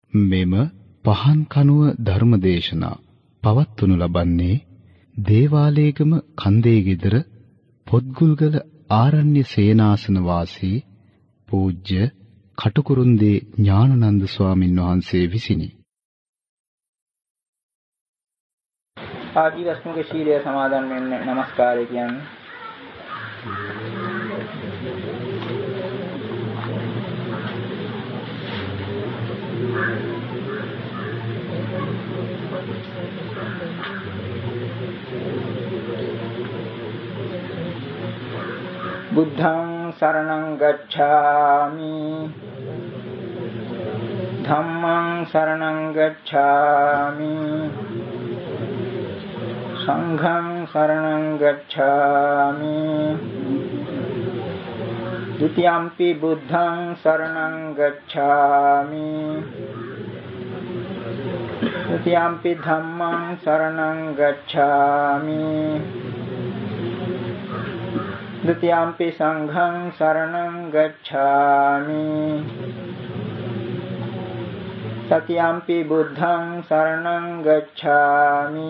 මෙම පහන් කනුව ධර්මදේශනා පවත්වනු ලබන්නේ දේවාලේගම කන්දේ ගෙදර පොත්ගුල්ගල ආරණ්‍ය සේනාසන වාසී පූජ්‍ය කටුකුරුන්දී ඥානানন্দ ස්වාමින් වහන්සේ විසිනි. ආජීවස්මුක ශීලය සමාදන් වෙන්න নমස්කාරය කියන්නේ. බුද්ධං සරණං ගච්ඡාමි ධම්මං සරණං ගච්ඡාමි සංඝං සරණං ගච්ඡාමි ဒုတိယံ පි බුද්ධං සරණං ගච්ඡාමි ဒုတိယံ පි ධම්මං සරණං ගච්ඡාමි ဒုတိယံ පි සංඝං සරණං ගච්ඡාමි တတိယံ පි බුද්ධං සරණං ගච්ඡාමි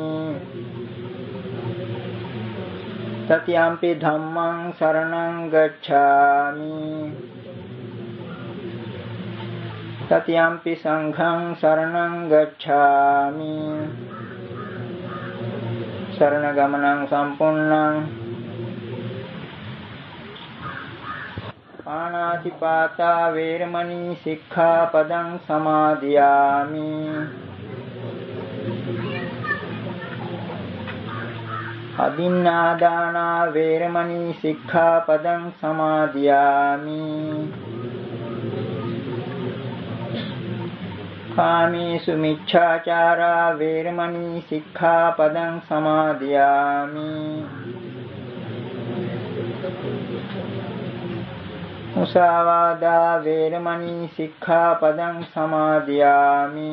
တတိယံ පි ධම්මං සරණං ගච්ඡාමි တတိယံ පි සංඝං සරණං ගච්ඡාමි สรณගමනං සම්පූර්ණං පාණාතිපාතා වේරමණී සික්ඛාපදං සමාදියාමි අදින්නාදානා වේරමණී සික්ඛාපදං සමාදියාමි කාමේසු මිච්ඡාචාරා වේරමණී සික්ඛාපදං සමාදියාමි මුසාවාදා වේරමණී සික්ඛාපදං සමාදියාමි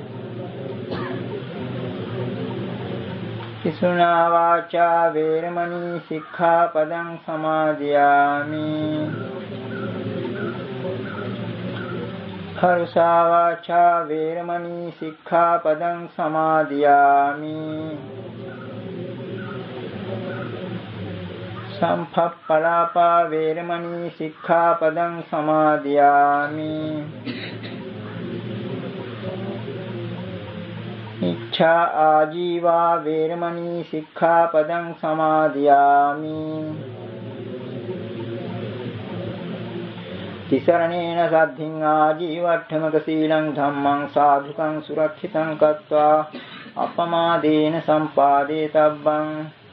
පිසුනා වාචා වේරමණී සික්ඛාපදං සමාදියාමි කරුසා වාචා වේරමණී සික්ඛාපදං සමාදියාමි සම්පප්පලාපා වේරමණී සික්ඛාපදං සමාදියාමි ඉච්ඡා ආජීවා වේරමණී සික්ඛාපදං සමාදියාමි තිසරණේන සද්ධින් ආජීවට්ඨමක සීලං ධම්මං සාධුකං සුරක්ෂිතං කତ୍වා අපමාදේන සම්පාදේතබ්බං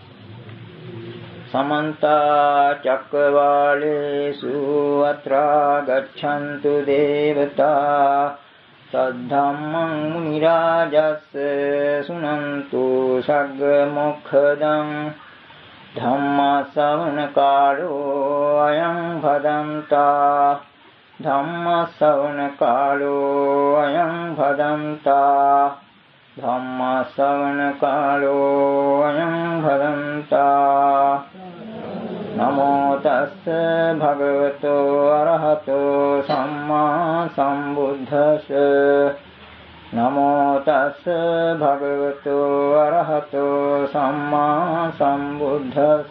සමන්ත චක්කවාලේසු අත්‍රා ගච්ඡන්තු දේවතා සද්ධම්මං මුනි රාජස්ස සුනන්තු සග්ග මොක්ඛදං ධම්ම ශ්‍රවණ කාලෝ අයං භදන්තා ධම්ම ශ්‍රවණ කාලෝ අයං භදන්තා ධම්ම ශ්‍රවණ කාලෝ අයං භදන්තා නමෝ තස්ස භගවතෝ අරහතෝ සම්මා සම්බුද්දස්ස නමෝ තස්ස භගවතෝ අරහතෝ සම්මා සම්බුද්දස්ස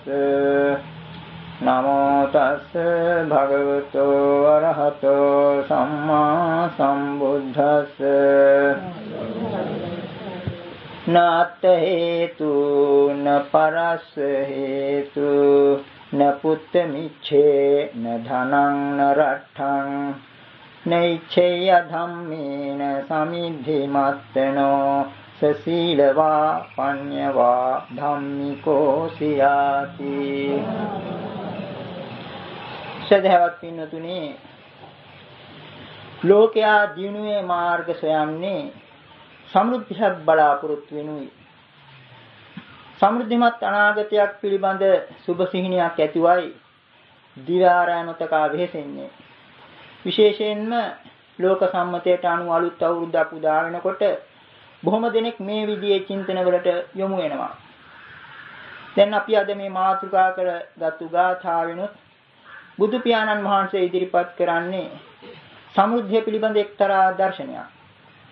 නමෝ තස්ස භගවතෝ අරහතෝ සම්මා සම්බුද්දස්ස නාත් හේතු න පරස් හේතු න පුත්ත මිච්ඡේ න ධනං න රට්ඨං නෛච්ඡේය ධම්මේන සමිද්ධි මත්තනෝ සසීලවා පඤ්ඤවා ධම්මිකෝ සියාති සදහවත් පින්නතුනි ලෝකයා දිනුවේ මාර්ග සොයන්නේ සමෘද්ධියක් බලාපොරොත්තු වෙනුයි සමෘද්ධිමත් අනාගතයක් පිළිබඳ සුබ සිහිනයක් ඇතිවයි දිවාරානතකා වෙහෙසෙන්නේ විශේෂයෙන්ම ලෝක සම්මතයට අනුව අලුත් අවුරුද්දක් උදා වෙනකොට බොහොම දෙනෙක් මේ විදිහේ චින්තනවලට යොමු වෙනවා. දැන් අපි අද මේ මාතෘකා කරගත්තු ගාථාවෙනුත් බුදු පියාණන් වහන්සේ ඉදිරිපත් කරන්නේ සමෘද්ධිය පිළිබඳ එක්තරා දර්ශනයක්.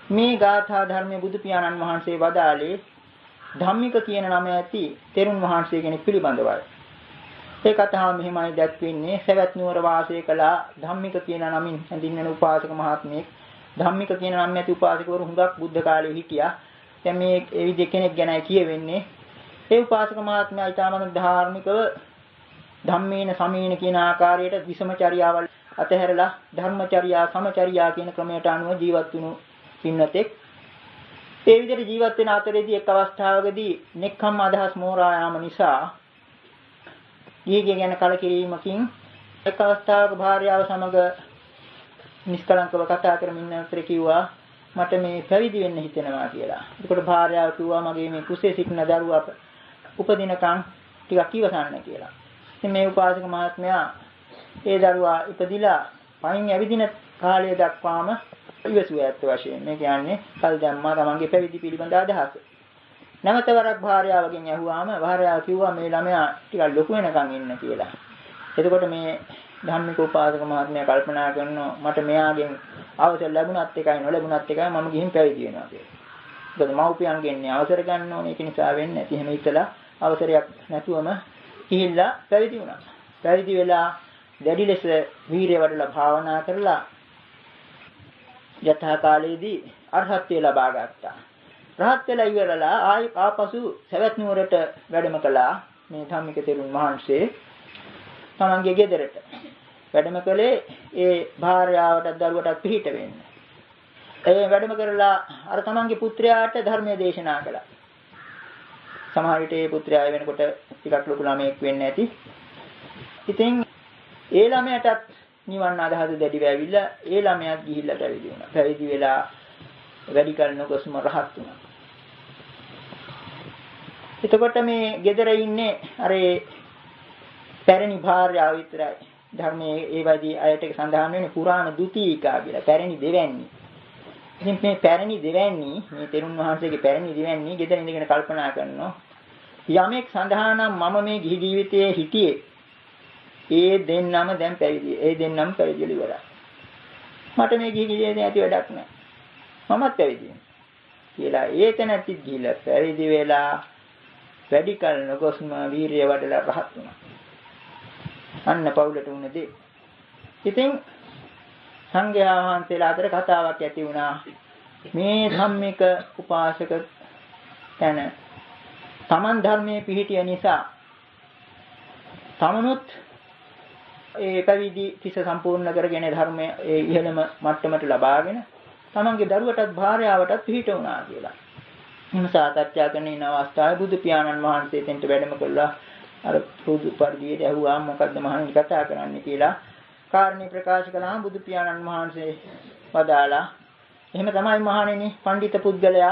මේ ගාථා ධර්මයේ බුදු පියාණන් වහන්සේ වදාළේ ධම්මික කියන නම ඇති තෙරුන් වහන්සේ කෙනෙක් පිළිබඳවයි. ඒ කතාව මෙහිමයි දැක්වෙන්නේ. සවැත් නුවර වාසය කළ ධම්මික කියන නමින් හැඳින්වෙන උපාසක මහත්මයෙක්. ධම්මික කියන නම ඇති උපාසකවරු හුඟක් බුද්ධ කාලේ හිටියා. දැන් මේ ඒ විදිහ කෙනෙක් ගැනයි කියවෙන්නේ. ඒ උපාසක මහත්මයා ඊටමන ධාර්මිකව ධම්මේන සමේන කියන ආකාරයට විසමචර්යාවල් අතහැරලා ධර්මචර්යා සමචර්යා කියන ක්‍රමයට අනුව ජීවත් වුණු පින්නතෙක්. ඒ විදිහට ජීවත් වෙන අතරේදී එක් අවස්ථාවකදී නෙක්ඛම් අදහස් මෝරා යාම නිසා ඊගේ ගැන කලකිරීමකින් එක් අවස්ථාවක භාර්යාව සමග නිෂ්කලංකව කතා කරමින් අතර කිව්වා මට මේ පැවිදි වෙන්න හිතෙනවා කියලා. ඒකට භාර්යාව කිව්වා මගේ මේ කුසේ සිටින දරුවා උපදිනකන් ටිකක් ඉවසන්න කියලා. ඉතින් මේ උපාසක මහත්මයා ඒ දරුවා ඉපදිලා පයින් ඇවිදින කාලය දක්වාම ඉවසුවා ඇත්ත වශයෙන්. මේ කියන්නේ කල් දැම්මා තමන්ගේ පැවිදි පිළිබඳ අදහස. නැවත වරක් භාර්යාවගෙන් ඇහුවාම භාර්යාව කිව්වා මේ ළමයා ටිකක් ලොකු වෙනකන් ඉන්න කියලා. එතකොට මේ ධම්මික උපාසක මහත්මයා කල්පනා කරනවා මට මෙයාගෙන් අවසර ලැබුණත් එකයි නොලැබුණත් එකයි මම ගිහින් පැවිදි වෙනවා කියලා. මොකද මව්පියන්ගෙන් අවසර ගන්න ඕනේ ඒක නිසා වෙන්නේ නැති. එහෙම හිතලා අවසරයක් නැතුවම ගිහිල්ලා පැවිදි වුණා. පැවිදි වෙලා දැඩි ලෙස වීරිය වඩලා භාවනා කරලා යථා කාලයේදී අරහත්ත්වය ලබා ගත්තා. රහත් වෙලා ඉවරලා ආපසු සවැත් නුවරට වැඩම කළා මේ ධම්මික තෙරුන් වහන්සේ තමන්ගේ ගෙදරට. වැඩම කළේ ඒ භාර්යාවටත් දරුවටත් පිහිට වෙන්න. ඒ වැඩම කරලා අර තමන්ගේ පුත්‍රයාට ධර්මයේ දේශනා කළා. සමහර විට ඒ පුත්‍රයා වෙනකොට ටිකක් ලොකු ළමයෙක් වෙන්න ඇති. ඉතින් ඒ ළමයාටත් නිවන් අදහස දැඩිව ඇවිල්ලා ඒ ළමයාත් ගිහිල්ලා පැවිදි වුණා. පැවිදි වෙලා වැඩි කල නොගොස්ම රහත් වුණා. එතකොට මේ ගෙදර ඉන්නේ අර පැරණි භාර්යාව විතරයි. ධර්මයේ ඒ වගේ අයට සඳහන් වෙන්නේ පුරාණ දුතියිකා කියලා. පැරණි දෙවැන්නි. ඉතින් මේ පැරණි දෙවැන්නි මේ තෙරුන් වහන්සේගේ පැරණි දෙවැන්නි ගෙදර ඉඳගෙන කල්පනා කරනවා යමෙක් සඳහානම් මම මේ ගිහි ජීවිතයේ හිටියේ ඒ දෙන්නම දැන් පැවිදි. ඒ දෙන්නම පැවිදිලා ඉවරයි. මට මේ ගිහි ජීවිතේ ඇති වැඩක් නැහැ. මමත් පැවිදි වෙනවා. කියලා ඒ තැනත්තිත් ගිහිල්ලා පැවිදි වෙලා වැඩි කල නොගොස්ම වීරිය වඩලා රහත් වුණා. අන්න පවුලට වුණ දේ. ඉතින් සංඝයා වහන්සේලා අතර කතාවක් ඇති වුණා. මේ ධම්මික උපාසක තන තමන් ධර්මයේ පිහිටිය නිසා තමනුත් ඒ පැවිදි තිස සම්පූර්ණ කරගෙන ධර්මයේ ඒ ඉහළම මට්ටමට ලබාගෙන තමන්ගේ දරුවටත් භාර්යාවටත් පිහිට වුණා කියලා. එහෙම සාකච්ඡා කරන ඉන අවස්ථාවේ බුදු පියාණන් වහන්සේ තෙන්ට වැඩම කළා. අර පුදු පරිදියට ඇහුවා මොකද්ද මහණනි කතා කරන්නේ කියලා කාරණේ ප්‍රකාශ කළාම බුදු පියාණන් වහන්සේ වදාලා එහෙම තමයි මහණෙනි පඬිත පුද්ගලයා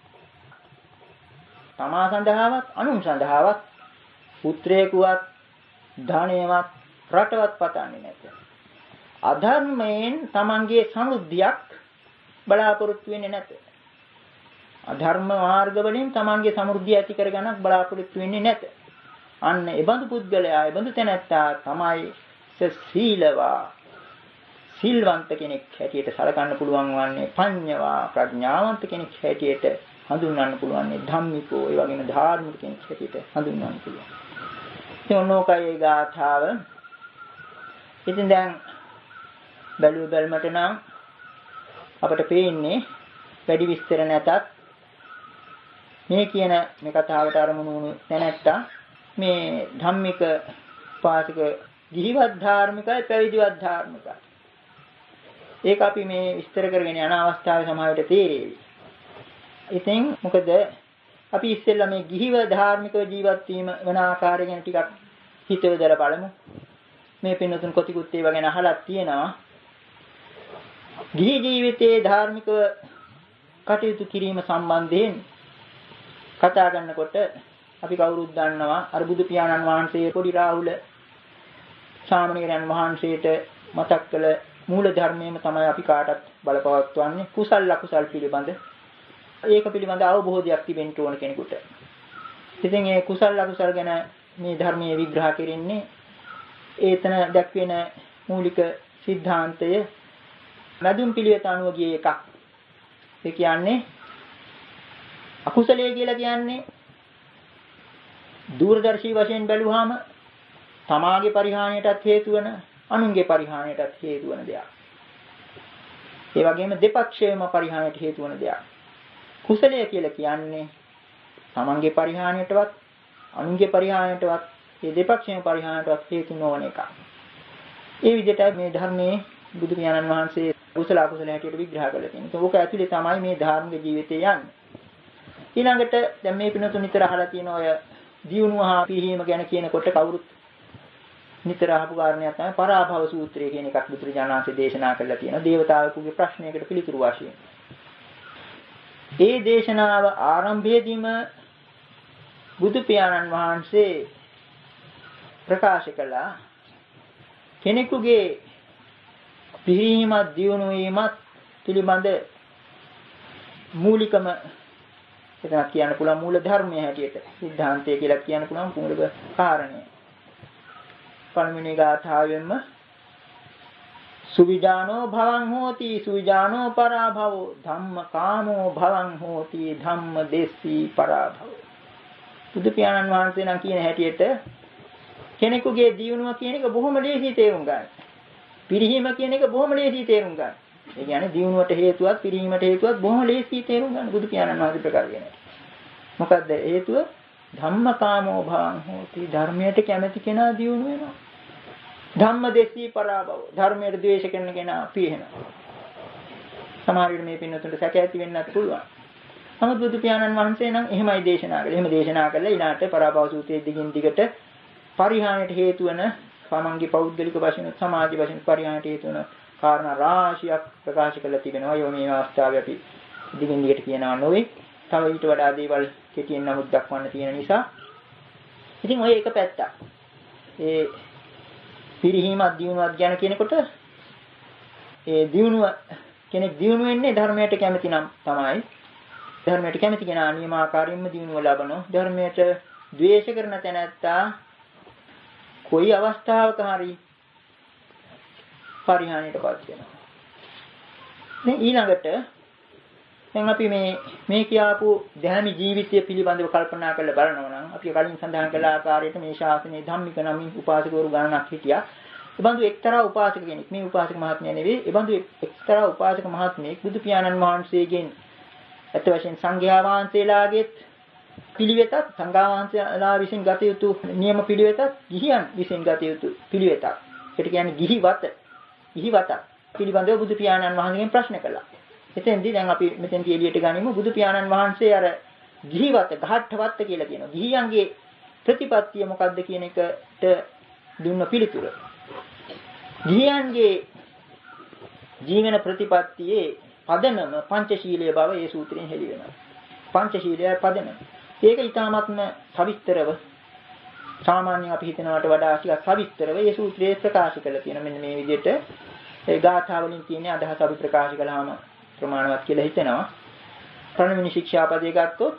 තමා සඳහාවත් අනුන් සඳහාවත් පුත්‍රයෙකුවත් ධනයවත් රටවත් පතන්නේ නැත. අධර්මයෙන් තමන්ගේ සමෘද්ධියක් බලාපොරොත්තු වෙන්නේ නැත. අධර්ම මාර්ග වලින් තමන්ගේ සමෘද්ධිය ඇති කරගන්නක් බලාපොරොත්තු වෙන්නේ නැත. අන්න ඒ බඳු පුද්ගලයා ඒ බඳු තැනැත්තා තමයි සීලවා සිල්වන්ත කෙනෙක් හැටියට සලකන්න පුළුවන් වන්නේ පඤ්ඤවා ප්‍රඥාවන්ත කෙනෙක් හැටියට හඳුන්වන්න පුළුවන් ධම්මිකෝ ඒ වගේම ධාර්මික කෙනෙක් හැටියට හඳුන්වන්න පුළුවන්. එතනෝකයේ ගාථාව ඉතින් දැන් බැලුමට නම් අපට පේන්නේ වැඩි විස්තර නැතත් මේ කියන මේ කතාවට අරමුණු වුණු තැනැත්තා මේ ධම්මික පාසික ගිහිවත් ධාර්මිකයි පැවිදිවත් ධාර්මිකයි. ඒක අපි මේ විස්තර කරගෙන යන අවස්ථාවේ සමාවෙට තේරෙවි. ඉතින් මොකද අපි ඉස්සෙල්ලා මේ ගිහිව ධාර්මිකව ජීවත් වීම වෙන ආකාරය ගැන ටිකක් හිතවදලා බලමු. මේ පින්නතුන් කොටිකුත් ඒවා ගැන අහලා තියෙනවා. ගිහි ජීවිතයේ ධාර්මිකව කටයුතු කිරීම සම්බන්ධයෙන් කතා කරනකොට අපි කවුරුත් දන්නවා අර බුදු පියාණන් වහන්සේ පොඩි රාහුල සාමණේරයන් වහන්සේට මතක් කළ මූල ධර්මයේම තමයි අපි කාටත් බලපවත්වන්නේ කුසල අකුසල් පිළිබඳ. ඒක පිළිබඳ අවබෝධයක් තිබෙන්න ඕන කෙනෙකුට. ඉතින් මේ කුසල අකුසල් ගැන මේ ධර්මයේ විග්‍රහ කෙරෙන්නේ ඒතන දක්වන මූලික સિદ્ધාන්තය මදුම් පිළිවෙත අනුව ගිය එකක්. ඒ කියන්නේ අකුසලයේ කියලා කියන්නේ දූරදර්ශී වශයෙන් බැලුවාම තමාගේ පරිහානියටත් හේතු වෙන අනුන්ගේ පරිහානියටත් හේතු වෙන දෙයක්. ඒ වගේම දෙපක්ෂයේම පරිහානියට හේතු වෙන දෙයක්. කුසලය කියලා කියන්නේ තමන්ගේ පරිහානියටවත් අනුන්ගේ පරිහානියටවත් මේ දෙපක්ෂයේම පරිහානියටවත් හේතු නොවන එකක්. ඒ විදිහට මේ ධර්මයේ බුදු පියාණන් වහන්සේ කුසල අකුසල හැටියට විග්‍රහ කරලා තියෙනවා. ඒක ඇතුලේ තමයි මේ ධාර්මික ජීවිතය යන්නේ. ඊළඟට දැන් මේ පිනතුන් නිතර අහලා තියෙන ඔය දියුණුව හා පිහිම ගැන කියනකොට කවුරුත් නිතර අහපු කාරණයක් තමයි පරාභව සූත්‍රය කියන එකක් බුදුරජාණන් වහන්සේ දේශනා කරලා තියෙනවා. දේවතාවෙකුගේ ප්‍රශ්නයකට පිළිතුරු වශයෙන්. ඒ දේශනාව ආරම්භයේදීම බුදු පියාණන් වහන්සේ ප්‍රකාශ කළා කෙනෙකුගේ පිහිමත් දියුණු වීමත් පිළිබඳ මූලිකම එතන කියන්න පුළුවන් මූල ධර්මයේ හැටියට සිද්ධාන්තය කියලා කියන්න පුළුවන් මූලික කාරණය. පළවෙනි ගාථාවෙන්ම සුවිජානෝ භවං හෝති සුවිජානෝ පරාභවෝ ධම්ම කාමෝ භවං හෝති ධම්ම දෙස්සී පරාභවෝ. බුදු පියාණන් වහන්සේ නම් කියන හැටියට කෙනෙකුගේ දියුණුව කියන එක බොහොම ලේසි තේරුම් ගන්න. පිරිහීම කියන එක බොහොම ලේසි තේරුම් ගන්න. ඒ කියන්නේ දියුණුවට හේතුවක් පිරිහීමට හේතුවක් බොහොම ලේසි තේරුම් ගන්න බුදු පියාණන් වහන්සේ ප්‍රකාශ කරනවා. මොකද්ද හේතුව? ධම්මකාමෝ භවං හෝති ධර්මයට කැමැති කෙනා දියුණු වෙනවා. ධම්ම දෙස්සී පරාභව ධර්මයට ද්වේෂ කරන කෙනා පිරිහෙනවා. සමහර විට මේ පින්නතුන්ට සැක ඇති වෙන්නත් පුළුවන්. නමුත් බුදු පියාණන් වහන්සේ නම් එහෙමයි දේශනා කළේ. එහෙම දේශනා කළා ඊළාට පරාභව සූත්‍රයේ දිගින් දිගට පරිහානියට හේතු වෙන සමන්ගේ පෞද්ගලික වශයෙන් සමාජ වශයෙන් පරිහානියට හේතු වෙන කාරණා රාශියක් ප්‍රකාශ කරලා තිබෙනවා. ඒ මේ අවස්ථාවේ අපි දිගින් දිගට කියනවා නොවේ. තව ඊට වඩා දේවල් කෙටියෙන් නමුත් දක්වන්න තියෙන නිසා. ඉතින් ඔය එක පැත්තක්. ඒ පිරිහීමක් දියුණුවක් ගැන කියනකොට ඒ දියුණුව කෙනෙක් දියුණු වෙන්නේ ධර්මයට කැමති නම් තමයි. ධර්මයට කැමති කෙනා නියමාකාරින්ම දියුණුව ලබනවා. ධර්මයට ද්වේෂ කරන තැනැත්තා කොයි අවස්ථාවක හරි පරිහානියටපත් වෙනවා. දැන් ඊළඟට දැන් අපි මේ කියාපු ධර්ම ජීවිතය පිළිබඳව කල්පනා කරලා බලනවා නම් අපි කලින් සඳහන් කළ ආකාරයට මේ ශාසනයේ ධම්මික නමින් උපාසකවරු ගණනක් හිටියා. ඒ බඳු එක්තරා උපාසක කෙනෙක් මේ උපාසක මහත්මයා නෙවෙයි. ඒ බඳු එක්තරා උපාසක මහත්මයෙක් බුදු පියාණන් වහන්සේගෙන් අත වශයෙන් සංඝයා වහන්සේලාගෙත් පිළිවෙතත් සංඝයා වහන්සේලා විසින් ගත යුතු නියම පිළිවෙතත් ගිහියන් විසින් ගත යුතු පිළිවෙතක්. ඒකට කියන්නේ ගිහිවත පිළිබඳව බුදු පියාණන් වහන්සේගෙන් ප්‍රශ්න කළා. එතෙන්දී දැන් අපි මෙතෙන්දී එළියට ගනිමු බුදු පියාණන් වහන්සේ අර ගිහිවත ගහට්ටවත්ත කියලා කියනවා. ගිහියන්ගේ ප්‍රතිපත්තිය මොකක්ද කියන එකට දුන්න පිළිතුර. ගිහියන්ගේ ජීවන ප්‍රතිපත්තියේ පදනම පංචශීලයේ බව ඒ සූත්‍රයෙන් හෙළි වෙනවා. පංචශීලයේ පදනම. ඒක ඊටාත්ම සවිස්තරව සාමාන්‍යයෙන් අපි හිතනවට වඩා ටිකක් සවිස්තරව ඒ සූත්‍රයේ ප්‍රකාශ කරලා තියෙනවා. මෙන්න මේ විදිහට ඒ ගාථා වලින් තියෙන අදහස අපි ප්‍රකාශ කළාම ප්‍රමාණවත් කියලා හිතෙනවා. පළවෙනි ශික්ෂාපදයේ ගත්තොත්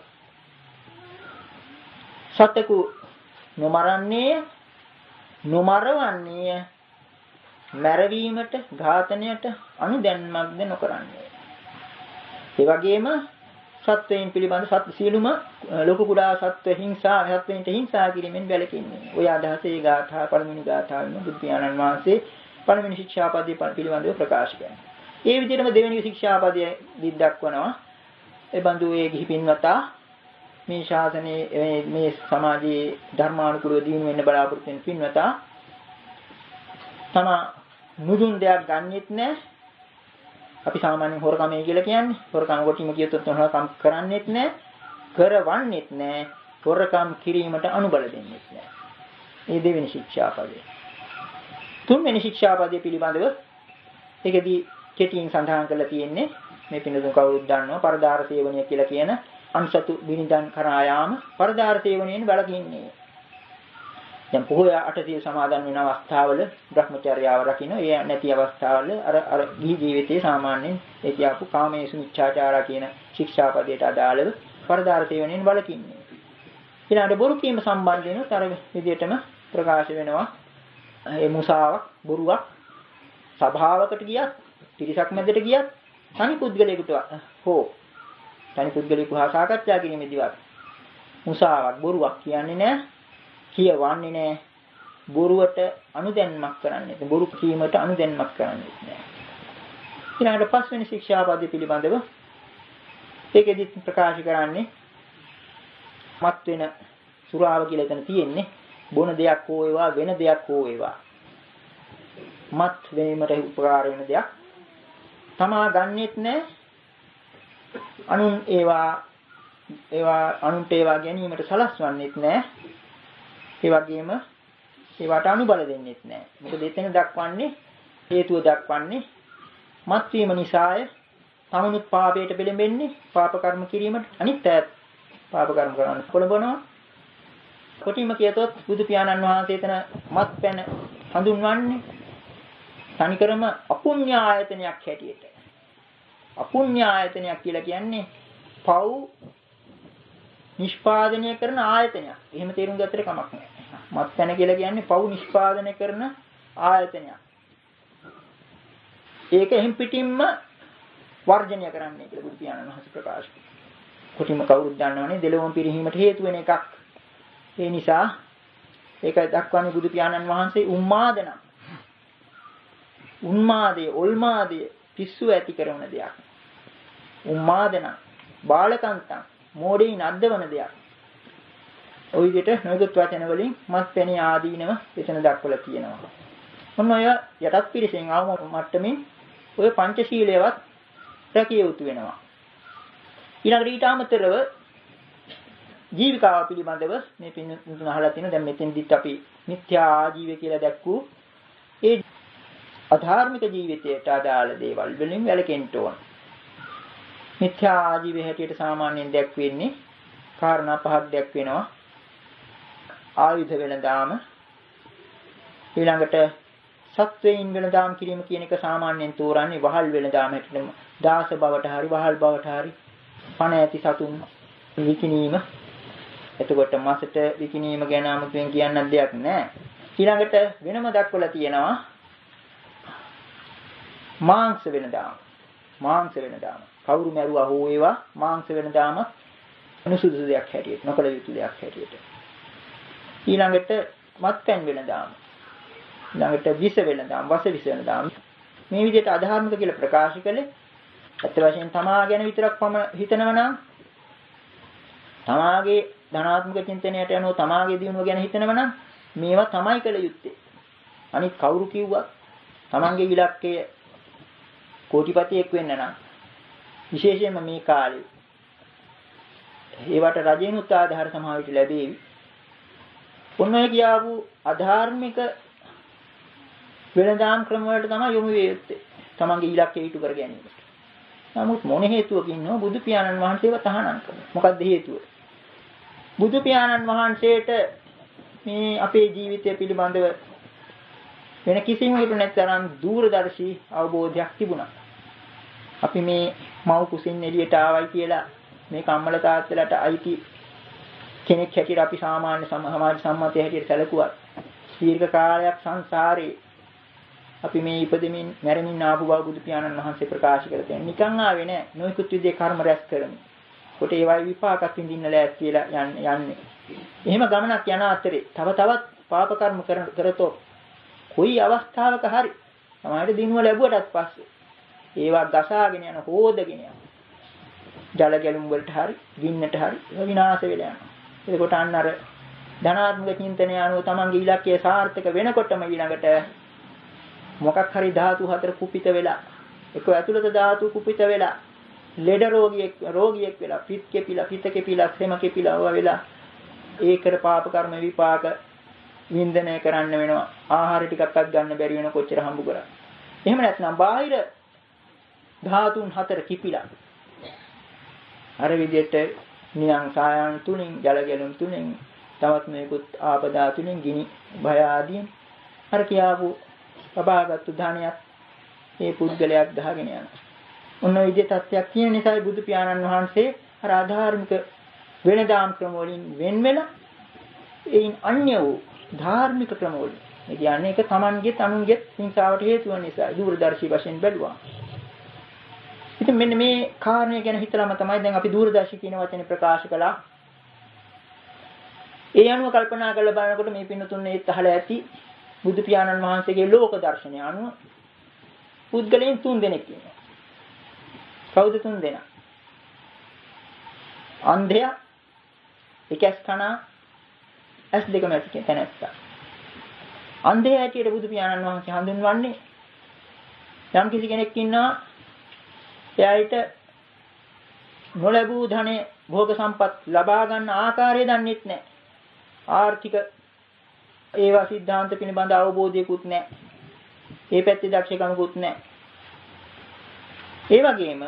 සතකු නොමරන්නේ නොමරවන්නේ මරවීමට ඝාතනයට අනුදැන්මක්ද නොකරන්නේ. ඒ වගේම සත්වයන් පිළිබඳ සියලුම ලෝක කුඩා සත්ව සත්වයින්ට හිංසා කිරීමෙන් වැළකීමේ. ඔය අදහසේ ගාථා පළවෙනි ගාථාවෙන් බුදු පියාණන් වහන්සේ පළවෙනි ශික්ෂාපදයේ පිළිබඳව ප්‍රකාශ කරනවා. ඒ විදිහටම දෙවෙනි ශික්ෂාපදයේ දක්වනවා. ඒ බඳු ඒ ගිහි පින්වතා මේ ශාසනයේ මේ සමාජයේ ධර්මානුකූලව දිනු වෙන්න බලාපොරොත්තු වෙන පින්වතා තම නුදුන් දෙයක් ගන්නෙත් නැහැ. අපි සාමාන්‍යයෙන් හොරකමයි කියලා කියන්නේ. හොරකම් කොටිම කියතොත් හොරකම් කරන්නෙත් නැහැ. කරවන්නෙත් නැහැ. හොරකම් කිරීමට අනුබල දෙන්නෙත් නැහැ. මේ දෙවෙනි ශික්ෂාපදය. තුන්වෙනි ශික්ෂාපදයේ පිළිබඳව ඒකදී කෙටියෙන් සඳහන් කරලා තියෙන්නේ මේ පිළිතුරු කවුරුත් දන්නවා පරදාර සේවනය කියලා කියන අන්සතු බිනිදන් කරා යාම පරදාර සේවනයෙන් වළකින්නේ. දැන් පොහොය අටසිල් සමාදන් වෙන අවස්ථාවල භ්‍රමචර්යාව රකින්න, ඒ නැති අවස්ථාවල අර ගිහි ජීවිතයේ සාමාන්‍යයෙන් ඒ කියපු කාමේසු මිච්ඡාචාරා කියන ශික්ෂාපදයට අදාළව පරදාර සේවනයෙන් වළකින්නේ. ඊළඟට බොරු කීම සම්බන්ධයෙන් තර විදියටම ප්‍රකාශ වෙනවා. ඒ මුසාවක්, බොරුවක් සභාවකට ගියත්, පිරිසක් මැදට ගියත් තනි පුද්ගලයෙකුට හෝ තනි පුද්ගලයෙකු හා සාකච්ඡා කිරීමේදීවත් මුසාවක් බොරුවක් කියන්නේ නැහැ, කියවන්නේ නැහැ, බොරුවට අනුදැන්මක් කරන්නේ නැහැ, බොරු කීමට අනුදැන්මක් කරන්නේ නැහැ. ඊළඟට පස්වෙනි ශික්ෂාපදය පිළිබඳව ඒකෙදි ප්‍රකාශ කරන්නේ මත් වෙන සුරාව කියලා එතන තියෙන්නේ බොන දෙයක් හෝ ඒවා වෙන දෙයක් හෝ ඒවා මත් වීමට උපකාර වෙන දෙයක් තමා ගන්නෙත් නැහැ, අනුන් ඒවා අනුන්ට ඒවා ගැනීමට සලස්වන්නෙත් නැහැ, ඒ වගේම ඒවට අනුබල දෙන්නෙත් නැහැ. මොකද එතන දක්වන්නේ හේතුව දක්වන්නේ මත් වීම නිසාය තමනුත් පාපයට පෙළඹෙන්නේ, පාප කර්ම කිරීමට අනිත් අයත් පාප කර්ම කරන්න පොළඹනවා. කොටිම කියතොත් බුදු පියාණන් වහන්සේ එතන මත් පැන හඳුන්වන්නේ තනිකරම අපුඤ්ඤ ආයතනයක් හැටියට. අපුඤ්ඤ ආයතනයක් කියලා කියන්නේ පව් නිෂ්පාදනය කරන ආයතනයක්. එහෙම තේරුම් ගත්තට කමක් නැහැ. මත් පැන කියලා කියන්නේ පව් නිෂ්පාදනය කරන ආයතනයක්. ඒක එහෙම් පිටින්ම වර්ජනය කරන්නේ කියලා බුදු පියාණන් වහන්සේ ප්‍රකාශ කළා. කොටිම කවුරුත් දන්නවනේ දෙලොවම පිරිහීමට හේතු වෙන එකක්. ඒ නිසා ඒක දක්වන්නේ බුදු පියාණන් වහන්සේ උන්මාදන. උන්මාදයේ, ඔල්මාදයේ පිස්සු ඇති කරන දෙයක්. උන්මාදන, බාලකන්තං, මෝඩයින් අද්දවන දෙයක්. ওই විදිහට නොයෙකුත් වචන වලින් මත්පැණි ආදීනව එතන දක්වලා තියෙනවා. මොන ඔය යටත් පිරිසෙන් ආවම මට්ටමින් ඔය පංචශීලයේවත් රැකිය යුතු වෙනවා. ඊළඟට ඊට අමතරව ජීවිකාව පිළිබඳව මේ පින්න අහලා තියෙන දැන් මෙතෙන්දිත් අපි මිත්‍යා ආජීවය කියලා දැක්වූ ඒ අධාර්මික ජීවිතයට අදාළ දේවල් වලින් වැළකෙන්න ඕන. මිත්‍යා ආජීවය හැටියට සාමාන්‍යයෙන් දැක්වෙන්නේ කාරණා පහක් දැක්වෙනවා. ආයුධ වෙනදාම, ඊළඟට සත්වයින් වෙනදාම් කිරීම කියන එක සාමාන්‍යයෙන් තෝරන්නේ වහල් වෙනදාම හැටියට දාස බවට හරි වහල් බවට හරි පණ ඇති සතුන් විකිණීම. එතකොට මාසෙට විකිණීම ගැන 아무තෙන් කියන්නත් දෙයක් නැහැ. ඊළඟට වෙනම දක්වලා තියෙනවා මාංශ වෙනදාම. මාංශ වෙනදාම. කවුරු මැරුවා හෝ ඒවා මාංශ වෙනදාම අනුසුදුසු දෙයක් හැටියට, නොකළ යුතු දෙයක් හැටියට. ඊළඟට මත්පැන් වෙනදාම. ඊළඟට විස වෙනදාම, වස විස වෙනදාම. මේ විදිහට අධාර්මික කියලා ප්‍රකාශ කළේ ඇත්ත වශයෙන් තමා ගැන විතරක් හිතනවා නම්, තමාගේ ධනාත්මක චින්තනයට යනවා තමාගේ දියුණුව ගැන හිතනවා නම් මේවා තමයි කළ යුත්තේ. අනිත් කවුරු කිව්වත් තමන්ගේ ඉලක්කය කෝටිපතියෙක් වෙන්න නම් විශේෂයෙන්ම මේ කාලේ ඒවට රජිනුත් ආධාර සමාවිත ලැබෙවි. ඔන්නය කියාවු අධාර්මික වෙනදාම් ක්‍රම වලට තමයි යොමු වෙ යුත්තේ. තමන්ගේ ඉලක්කය ඊට කර ගැනීමට. නමුත් මොන හේතුවකින් නෝ බුදු පියාණන් වහන්සේව තහනම් කරනවා. මොකක්ද හේතුව? බුදු පියාණන් වහන්සේට මේ අපේ ජීවිතය පිළිබඳව වෙන කිසිම හේතු නැතරම් දූරදර්ශී අවබෝධයක් තිබුණා. අපි මේ මව් කුසින් එළියට ආවයි කියලා මේ කම්මල තාත්තලට අයිති කෙනෙක් හැටියට අපි සාමාන්‍ය සමාජ සම්මතය හැටියට සැලකුවා. දීර්ඝ කාලයක් සංසාරේ අපි මේ ඉපදෙමින් මැරෙමින් ආපු බව බුදු පියාණන් වහන්සේ ප්‍රකාශ කරලා තියෙනවා. නිකන් ආවේ නෑ. නොයෙකුත් විදිහේ කර්ම රැස් කරමු. කොට ඒවයි විපාකක් විඳින්න ලෑස්ති කියලා යන්නේ. එහෙම ගමනක් යන අතරේ තව තවත් පාප කර්ම කරතෝ කොයි අවස්ථාවක හරි තමයි දිනුව ලැබුවටත් පස්සේ ඒවා ගසාගෙන යන හොදගෙන යන ජල ගැලුම් වලට හරි ගින්නට හරි විනාශ වෙලා යනවා. එතකොට අන්න අර ධනාත්මක චින්තනය අනුව තමන්ගේ ඉලක්කය සාර්ථක වෙනකොටම ඊළඟට මොකක් හරි ධාතු හතර කුපිත වෙලා එක ඇතුළත ධාතු කුපිත වෙලා ලෙඩ රෝගියෙක් වෙලා පිත් කෙපිලා පිත කෙපිලා සෙම කෙපිලා වෙලා ඒකර පාප කර්ම විපාක වින්දනය කරන්න වෙනවා. ආහාර ටිකක්වත් ගන්න බැරි වෙන කොච්චර හම්බ කරා. එහෙම නැත්නම් බාහිර ධාතුන් හතර කිපිලා අර විදිහට නියං සායන් තුنين ජල ගැලුම් තුنين තවත් මේකුත් ආපදා තුنين ගිනි භය ආදීන් අර කියාවු ලබාගත්තු ධානයක් මේ පුද්ගලයාක් ගහගෙන යනවා. ඔන්න ඔය විදිහේ තත්ත්වයක් තියෙන නිසායි බුදු පියාණන් වහන්සේ අර ආධාර්මික වෙනදාම් ක්‍රම වලින් වෙන් වෙලා ඒයින් අන්‍ය වූ ධාර්මික ක්‍රම වලින් ඒ කියන්නේ ඒක Tamanගෙත් අනුන්ගෙත් හිංසාවට හේතු වෙන නිසා දූරදර්ශී වශයෙන් බැලුවා. ඉතින් මෙන්න මේ කාරණේ ගැන හිතලාම තමයි දැන් අපි දූරදර්ශී කියන වචනේ ප්‍රකාශ කළා. ඒ අනුව කල්පනා කරලා බලනකොට මේ පින්නතුන් ඒත් අහලා ඇති බුදු පියාණන් වහන්සේගේ ලෝක දර්ශනය අනුව පුද්ගලයන් 3 දෙනෙක් ඉන්නවා. කවුද 3 දෙනා? අන්ධයා, එකස් කනා, ඇස් දෙකම ඇති තැනැත්තා. අන්ධයා ඇටියට බුදු පියාණන් වහන්සේ හඳුන්වන්නේ යම් කිසි කෙනෙක් ඉන්නවා එයාට නොලැබූ ධනෙ භෝග සම්පත් ලබා ගන්න ආකාරය දන්නෙත් නැහැ. ආර්ථික ඒවා સિદ્ધාන්ත පිළිබඳ අවබෝධයකුත් නැහැ. ඒ පැත්තේ දක්ෂකමකුත් නැහැ. ඒ වගේම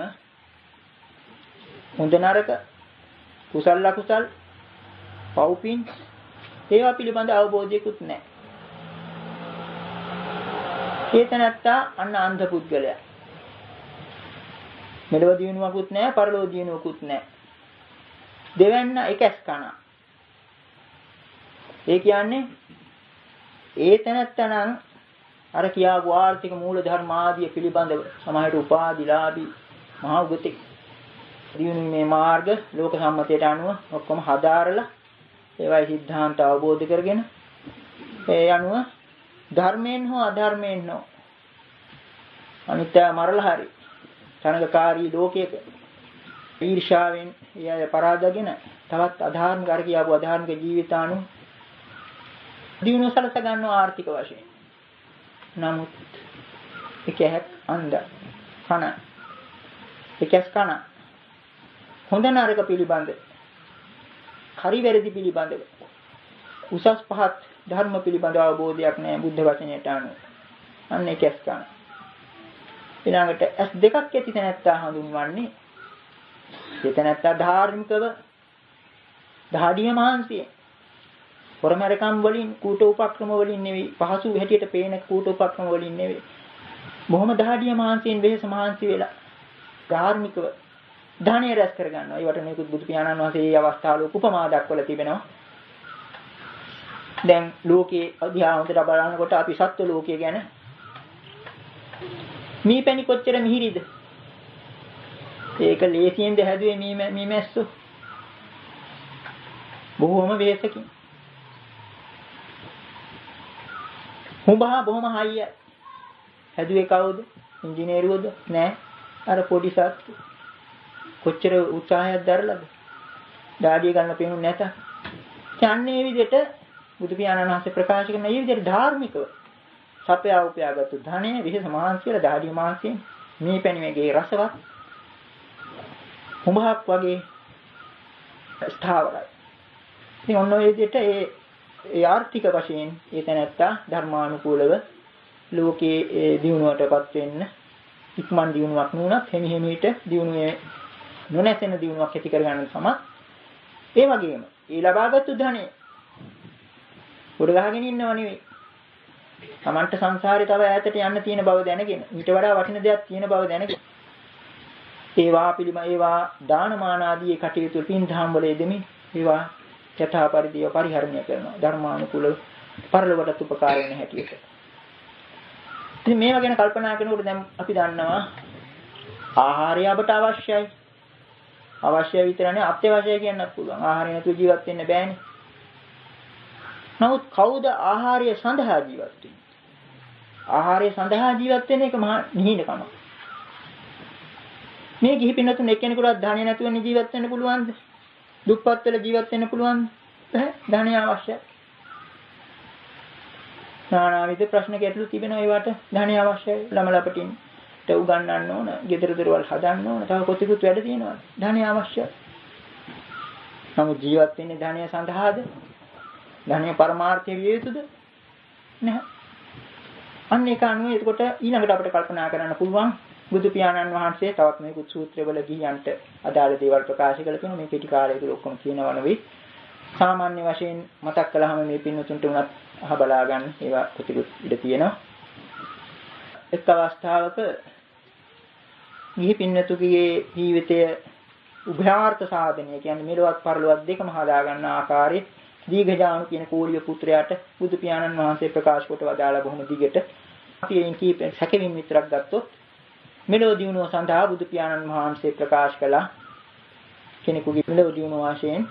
හොඳ නරක කුසල ලකුසල් පව්පින් ඒවා පිළිබඳ අවබෝධයකුත් නැහැ. ඒ තැනත්තා අන්න අන්ධ පුද්ගලයා. මෙලොව දිනුවකුත් නැහැ, පරලොව දිනුවකුත් නැහැ. දෙවැන්න එකස් කන. ඒ කියන්නේ ඒ තැනත්තනම් අර කියාපු ආර්ථික මූල ධර්ම ආදී පිළිබඳව සමාහයට උපාදිලාභී මහා උගතෙක් දිනුනේ මාර්ග ලෝක සම්මතයට අනුව ඔක්කොම හදාරලා ඒවයි સિદ્ધාන්ත අවබෝධ කරගෙන ඒ අනුව ධර්මයෙන් හෝ අධර්මයෙන් හෝ අනිත්‍ය මරලා හරි තරඟකාරී ලෝකයක ඊර්ෂාවෙන් එය පරාදගෙන තවත් අධාර්මික අර කියාපු අධාර්මික ජීවිතාණු දිනුව සලස ගන්නවා ආර්ථික වශයෙන්. නමුත් එකක් අන්ධ කන එකස් කන හොඳ නරක පිළිබඳ හරි වැරදි පිළිබඳ උසස් පහත් ධර්ම පිළිබඳ අවබෝධයක් නැහැ බුද්ධ වචනයට අනුව. අන්න එකස් කන. ඊළඟට ඇස් දෙකක් ඇති තැනැත්තා හඳුන්වන්නේ ඒ තැනැත්තා ධාර්මිකව දහඩිය මහන්සිය පරමරකම් වලින් කූට උපක්‍රම වලින් නෙවෙයි පහසු හැටියට පේන කූට උපක්‍රම වලින් නෙවෙයි බොහොම දහඩිය මහන්සියෙන් වෙහස මහන්සි වෙලා ධාර්මිකව ධානය රැස් කර ගන්නවා. ඒවට මේකුත් බුදු පියාණන් වහන්සේ මේ අවස්ථාවල උපමා දක්වලා තිබෙනවා. දැන් ලෝකයේ අධ්‍යා හොඳට බලනකොට අපි සත්ව ලෝකයේ ගැන මීපැණි කොච්චර මිහිරිද? ඒක ලේසියෙන්ද හැදුවේ මීමැස්සෝ? බොහොම වෙහෙසකින්. හුඹා බොහොම හයිය. හැදුවේ කවුද? ඉංජිනේරුවෝද? නෑ. අර පොඩි සත්තු. කොච්චර උත්සාහයක් දරලාද? ඩාඩිය ගන්න පේනුනේ නැත. යන්නේ මේ විදිහට බුදු පියාණන් වහන්සේ ප්‍රකාශ කරන මේ විදිහට ධාර්මිකව සපයා උපයාගත්තු ධනෙ විශේෂ මහන්සියලා ඩාඩිය මහන්සියෙන් මේ පැණිමේගේ රසවත් හුඹහක් වගේ ස්ථාවරයි. ඉතින් ඔන්න ඔය විදිහට ඒ ආර්ථික වශයෙන් ඒ තැනත්තා ධර්මානුකූලව ලෝකයේ දියුණුවටපත් වෙන්න ඉක්මන් දියුණුවක් නුනත් හිමිහිමිට දියුණුවේ නොනැසෙන දියුණුවක් ඇති කරගන්න සමත්. ඒ වගේම ඒ ලබාගත්තු ධනෙ උඩ ගහගෙන ඉන්නව නෙවෙයි. Tamanta සංසාරේ තව ඈතට යන්න තියෙන බව දැනගෙන ඊට වඩා වටින දෙයක් තියෙන බව දැනගෙන ඒවා දානමාන ආදී කටයුතු පින් දහම් වල යෙදෙමින් ඒවා යථා පරිදිව පරිහරණය කරනවා ධර්මානුකූලව පරලොවට උපකාර වෙන හැටියට. ඉතින් මේවා ගැන කල්පනා කරනකොට දැන් අපි දන්නවා ආහාරය අපට අවශ්‍යයි. අවශ්‍ය විතරනේ අත්‍යවශ්‍යයි කියන්නත් පුළුවන්. ආහාරය නැතුව ජීවත් වෙන්න බෑනේ. නමුත් කවුද ආහාරය සඳහා ජීවත් වෙන්නේ? ආහාරය සඳහා ජීවත් වෙන එක මහා නිහිනකම. මේ ගිහි පින්නතුන් එක්කෙනෙකුට ධානය නැතුව ජීවත් වෙන්න පුළුවන්ද? දුප්පත් වෙලා ජීවත් වෙන්න පුළුවන්ද? ධානය අවශ්‍යයි. නානාවිද ප්‍රශ්න ගැටලු තිබෙනවා ඒවට ධානය අවශ්‍යයි. ළමලපටින් උගන්වන්න ඕන, ගෙදර දොරවල් හදන්න ඕන, තව කොතිකුත් වැඩ තියෙනවා. ධානය අවශ්‍යයි. නමුත් ජීවත් වෙන්නේ ධානය සඳහාද? ධානය පරමාර්ථය විය යුතුද? නැහැ. අන්න ඒක අනුව එතකොට ඊළඟට අපිට කල්පනා කරන්න පුළුවන් බුදු පියාණන් වහන්සේ තවත් මේ කුත් සූත්‍රවල ගියන්ට අදාළ දේවල් ප්‍රකාශ කළ තියෙනවා. මේ පිටි කාලය තුල ඔක්කොම කියනවා නෙවෙයි. සාමාන්‍ය වශයෙන් මතක් කළාම මේ පින්නතුන්ට උනත් අහ බලා ගන්න ඒවා කොටිකුත් ඉඳ තියෙනවා. එක් අවස්ථාවක ගිහි පින්නතුගේ ජීවිතය උභයාර්ථ සාධනය කියන්නේ මෙලොවත් පරලොවත් දෙකම හදා ගන්න ආකාරයේ දීඝජානු කියන කෝලිය පුත්‍රයාට බුදු පියාණන් වහන්සේ ප්‍රකාශ කොට වදාලා බොහොම දිගට අපි එයින් කීප සැකෙමින් විතරක් ගත්තොත් මෙලොව දිනුව සඳහා බුදු පියාණන් වහන්සේ ප්‍රකාශ කළා කෙනෙකුගේ මෙලොව දිනුව වශයෙන්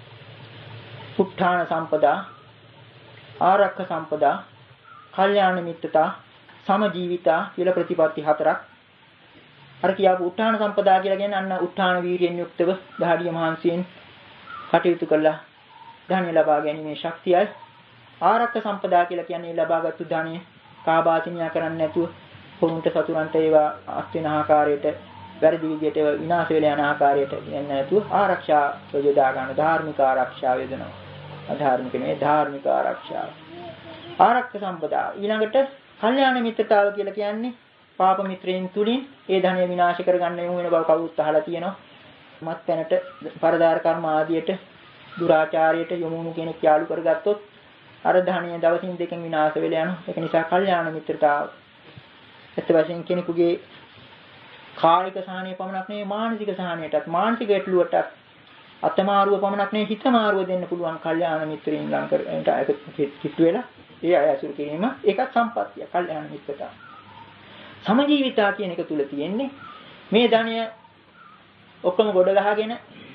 උත්ථාන සම්පදා, ආරක්ෂ සම්පදා, කල්යාණ මිත්‍රතා, සමජීවිතා කියලා ප්‍රතිපatti හතරක්. අර කියාපු උත්ථාන සම්පදා කියලා කියන්නේ අන්න උත්ථාන වීර්යයෙන් යුක්තව දහඩිය මහන්සියෙන් කටයුතු කළා ධනෙ ලබා ගැනීමේ ශක්තියයි. ආරක්ෂ සම්පදා කියලා කියන්නේ ලබාගත්තු ධනෙ කාබාසිනියා කරන්නේ නැතුව පොරුන්ට සතුරන්ට ඒවා අස්වෙන ආකාරයට වැරදි විදියට විනාශ වෙලා යන ආකාරයට යන්නේ නැතුව ආරක්ෂා යොදා ගන්න ධාර්මික ආරක්ෂාව යොදනවා. අධාර්මික නෙවෙයි ධාර්මික ආරක්ෂාව. ආරක්ෂ සම්පදා ඊළඟට කල්යාණ මිත්‍රතාව කියලා කියන්නේ පාප මිත්‍රයන් තුලින් ඒ ධනය විනාශ කරගන්න යොමු වෙන බව කවුරුත් අහලා තියෙනවා. මත්පැනට පරදාර කර්ම ආදියට දුරාචාරයට යොමු වුණු කෙනෙක් යාළු කරගත්තොත් අර ධනය දවසින් දෙකකින් විනාශ වෙලා යනවා. ඒක නිසා කල්යාණ මිත්‍රතාව ඇත්ත වශයෙන් කෙනෙකුගේ කායික සහනය පමණක් නෙවෙයි මානසික සහනයටත් මානසික ගැටලුවටත් අතමාරුව පමණක් නෙවෙයි හිතමාරුව දෙන්න පුළුවන් කල්යාණ මිත්‍රයින් ළඟ කරට කිට්ටු වෙලා ඒ අය අසුර කිරීම ඒකත් සම්පත්තිය කල්යාණ මිත්‍රතාව. සමජීවිතා කියන එක තුල තියෙන්නේ මේ ධනය ඔක්කොම ගොඩ ගහගෙන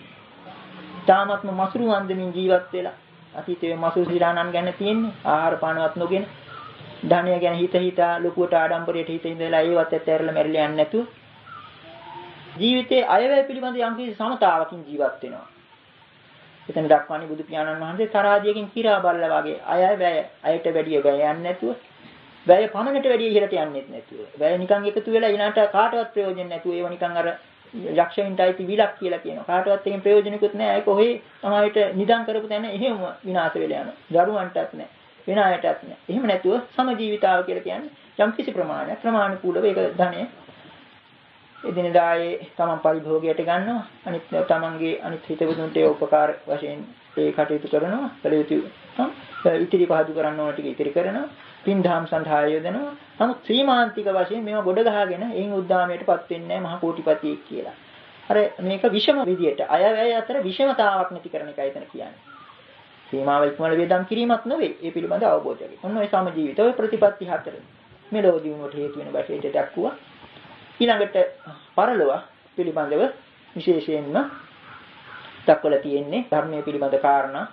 තාමත්ම මසුරු වන්දමින් ජීවත් වෙලා අතීතයේ මසුරු සිරානන් ගැන තියෙන්නේ ආහාර පානවත් නොගෙන ධනය ගැන හිතා ලොකුවට ආඩම්බරයට හිත ඉඳලා ඒවත් ඇත්තරලා මැරිලා යන්නේ නැතුව ජීවිතයේ අයවැය පිළිබඳ යම්කිසි සමතාවකින් ජීවත් වෙනවා. එතන දක්වන්නේ බුදු පියාණන් වහන්සේ තරාදියකින් කිරා බල්ලා වගේ අය වැය අයට වැඩිය වැය යන්නේ නැතුව වැය පමණට වැඩිය ඉහළට යන්නේත් නැතුව වැය නිකන් එකතු වෙලා ඊළාට කාටවත් ප්‍රයෝජන නැතුව ඒව නිකන් අර යක්ෂයින්ටයි විලක් කියලා කියනවා. කාටවත් එකෙන් ප්‍රයෝජනකුත් නැහැ. ඒක ඔහේ සමාජයට නිදන් කරපු තැන එහෙම විනාශ වෙලා යනවා. දරුවන්ටත් නැහැ. වෙන අයටත් නැහැ. එහෙම නැතුව සමජීවිතාව කියලා කියන්නේ යම් කිසි ප්‍රමාණයක් ප්‍රමාණිකූලව ඒක ධනෙ එදිනදායේ තමන් පරිභෝගයට ගන්නවා. අනිත් තමන්ගේ අනිත් හිතවතුන්ට ඒ උපකාර වශයෙන් ඒ කටයුතු කරනවා. කලයුතු ඉතිරි පහදු කරන්න ඕන ටික ඉතිරි කරනවා. පින්දහම් සඳහා යොදනවා. නමුත් සීමාන්තික වශයෙන් මේවා ගොඩ ගහගෙන එයින් උද්දාමයටපත් වෙන්නේ නැහැ මහ කෝටිපතියෙක් කියලා. අර මේක විෂම විදියට අයවැය අතර විෂමතාවක් නැති කරන එකයි එතන කියන්නේ. සීමාව ඉක්මවල වේදම් කිරීමක් නෙවෙයි. ඒ පිළිබඳ අවබෝධයක්. ඔන්න ඔය සමජීවිත ඔය ප්‍රතිපatti හතර. මෙලොව දිනුවට හේතු වෙන බැටේට දක්වුවා. ඊළඟට පරලොව පිළිබඳව විශේෂයෙන්ම දක්වලා තියෙන්නේ ධර්මයේ පිළිබඳ කාරණා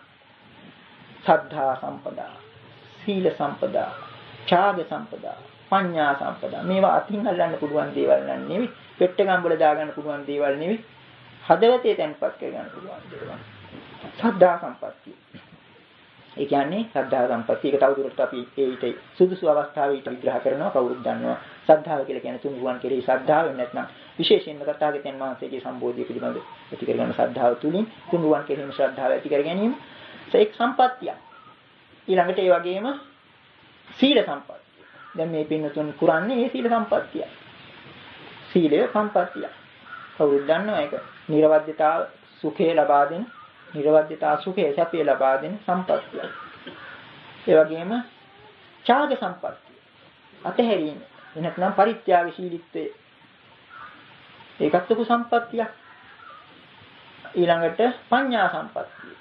සද්ධා සම්පදා, සීල සම්පදා, ඡාග සම්පදා, පඤ්ඤා සම්පදා. මේවා අතින් අල්ලන්න පුළුවන් දේවල් නෙවෙයි. පෙට්ටගම් වල දාගන්න පුළුවන් දේවල් නෙවෙයි. හදවතේ තැන්පත් කරගන්න පුළුවන් දේවල්. සද්ධා සම්පත්තිය. ඒ කියන්නේ සද්ධා සම්පත්තිය. ඒක තවදුරටත් අපි ඊට සුදුසු අවස්ථාවේ ඊට විග්‍රහ කරනවා. කවුරුත් දන්නවා. සද්ධාව කියලා කියන්නේ තුන්රුවන් කෙරෙහි ශ්‍රද්ධාව නැත්නම් විශේෂයෙන්ම තථාගතයන් වහන්සේගේ සම්බෝධිය පිළිබඳ ඇති කරගන්න ශ්‍රද්ධාව තුලින් තුන්රුවන් කෙරෙහිම ශ්‍රද්ධාව ඇති කර ගැනීම. ඒක සම්පත්තිය. ඊළඟට ඒ වගේම සීල සම්පත්තිය. දැන් මේ පින්නතුන් කුරන්නේ මේ සීල සම්පත්තිය. සීලය සම්පත්තිය. කවුරුත් දන්නවා ඒක. නිර්වද්‍යතාව සුඛය ලබා දෙන, නිර්වද්‍යතාව සුඛය සැපය ලබා දෙන සම්පත්තිය. ඒ වගේම ඡාග සම්පත්තිය. අතහැරීම. එනත්නම් පරිත්‍යාගශීලීත්වය. ඒකත් ලොකු සම්පත්තියක්. ඊළඟට පඤ්ඤා සම්පත්තිය.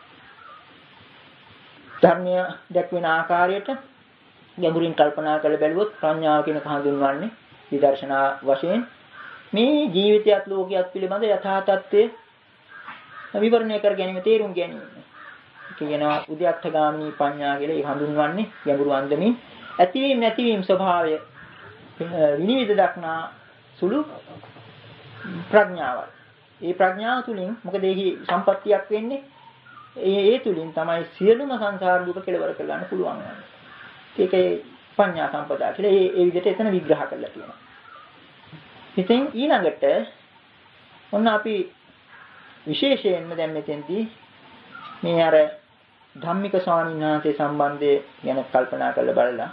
ධර්මය දැක්වෙන ආකාරයට ගැඹුරින් කල්පනා කළ බැලුවොත් ප්‍රඥාව කියන හඳුන්වන්නේ විදර්ශනා වශයෙන් මේ ජීවිතයත් ලෝකයක් පිළිබඳ යථා තත්ත්වය විවරණය කර ගැනීම තේරුම් ගැනීම. කියනවා උද්‍යත්තගාමිනී පඤ්ඤා කියලා ඒ හඳුන්වන්නේ ගැඹුරු අන්දමින් ඇතිවීම නැතිවීම ස්වභාවය විනිවිද දක්නා සුළු ප්‍රඥාවයි. ඒ ප්‍රඥාව තුළින් මොකද ඒකේ සම්පත්තියක් වෙන්නේ? ඒ තුලින් තමයි සියලුම සංසාර දුක කෙලවර කරගන්න පුළුවන් වන්නේ. ඒකේ පඤ්ඤා සම්පදා කියලා ඒ විදිහට එතන විග්‍රහ කරලා තියෙනවා. ඉතින් ඊළඟට ඔන්න අපි විශේෂයෙන්ම දැන් මෙතෙන්දී මේ අර ධම්මික ස්වාමීන් වහන්සේ සම්බන්ධය ගැන කල්පනා කරලා බලලා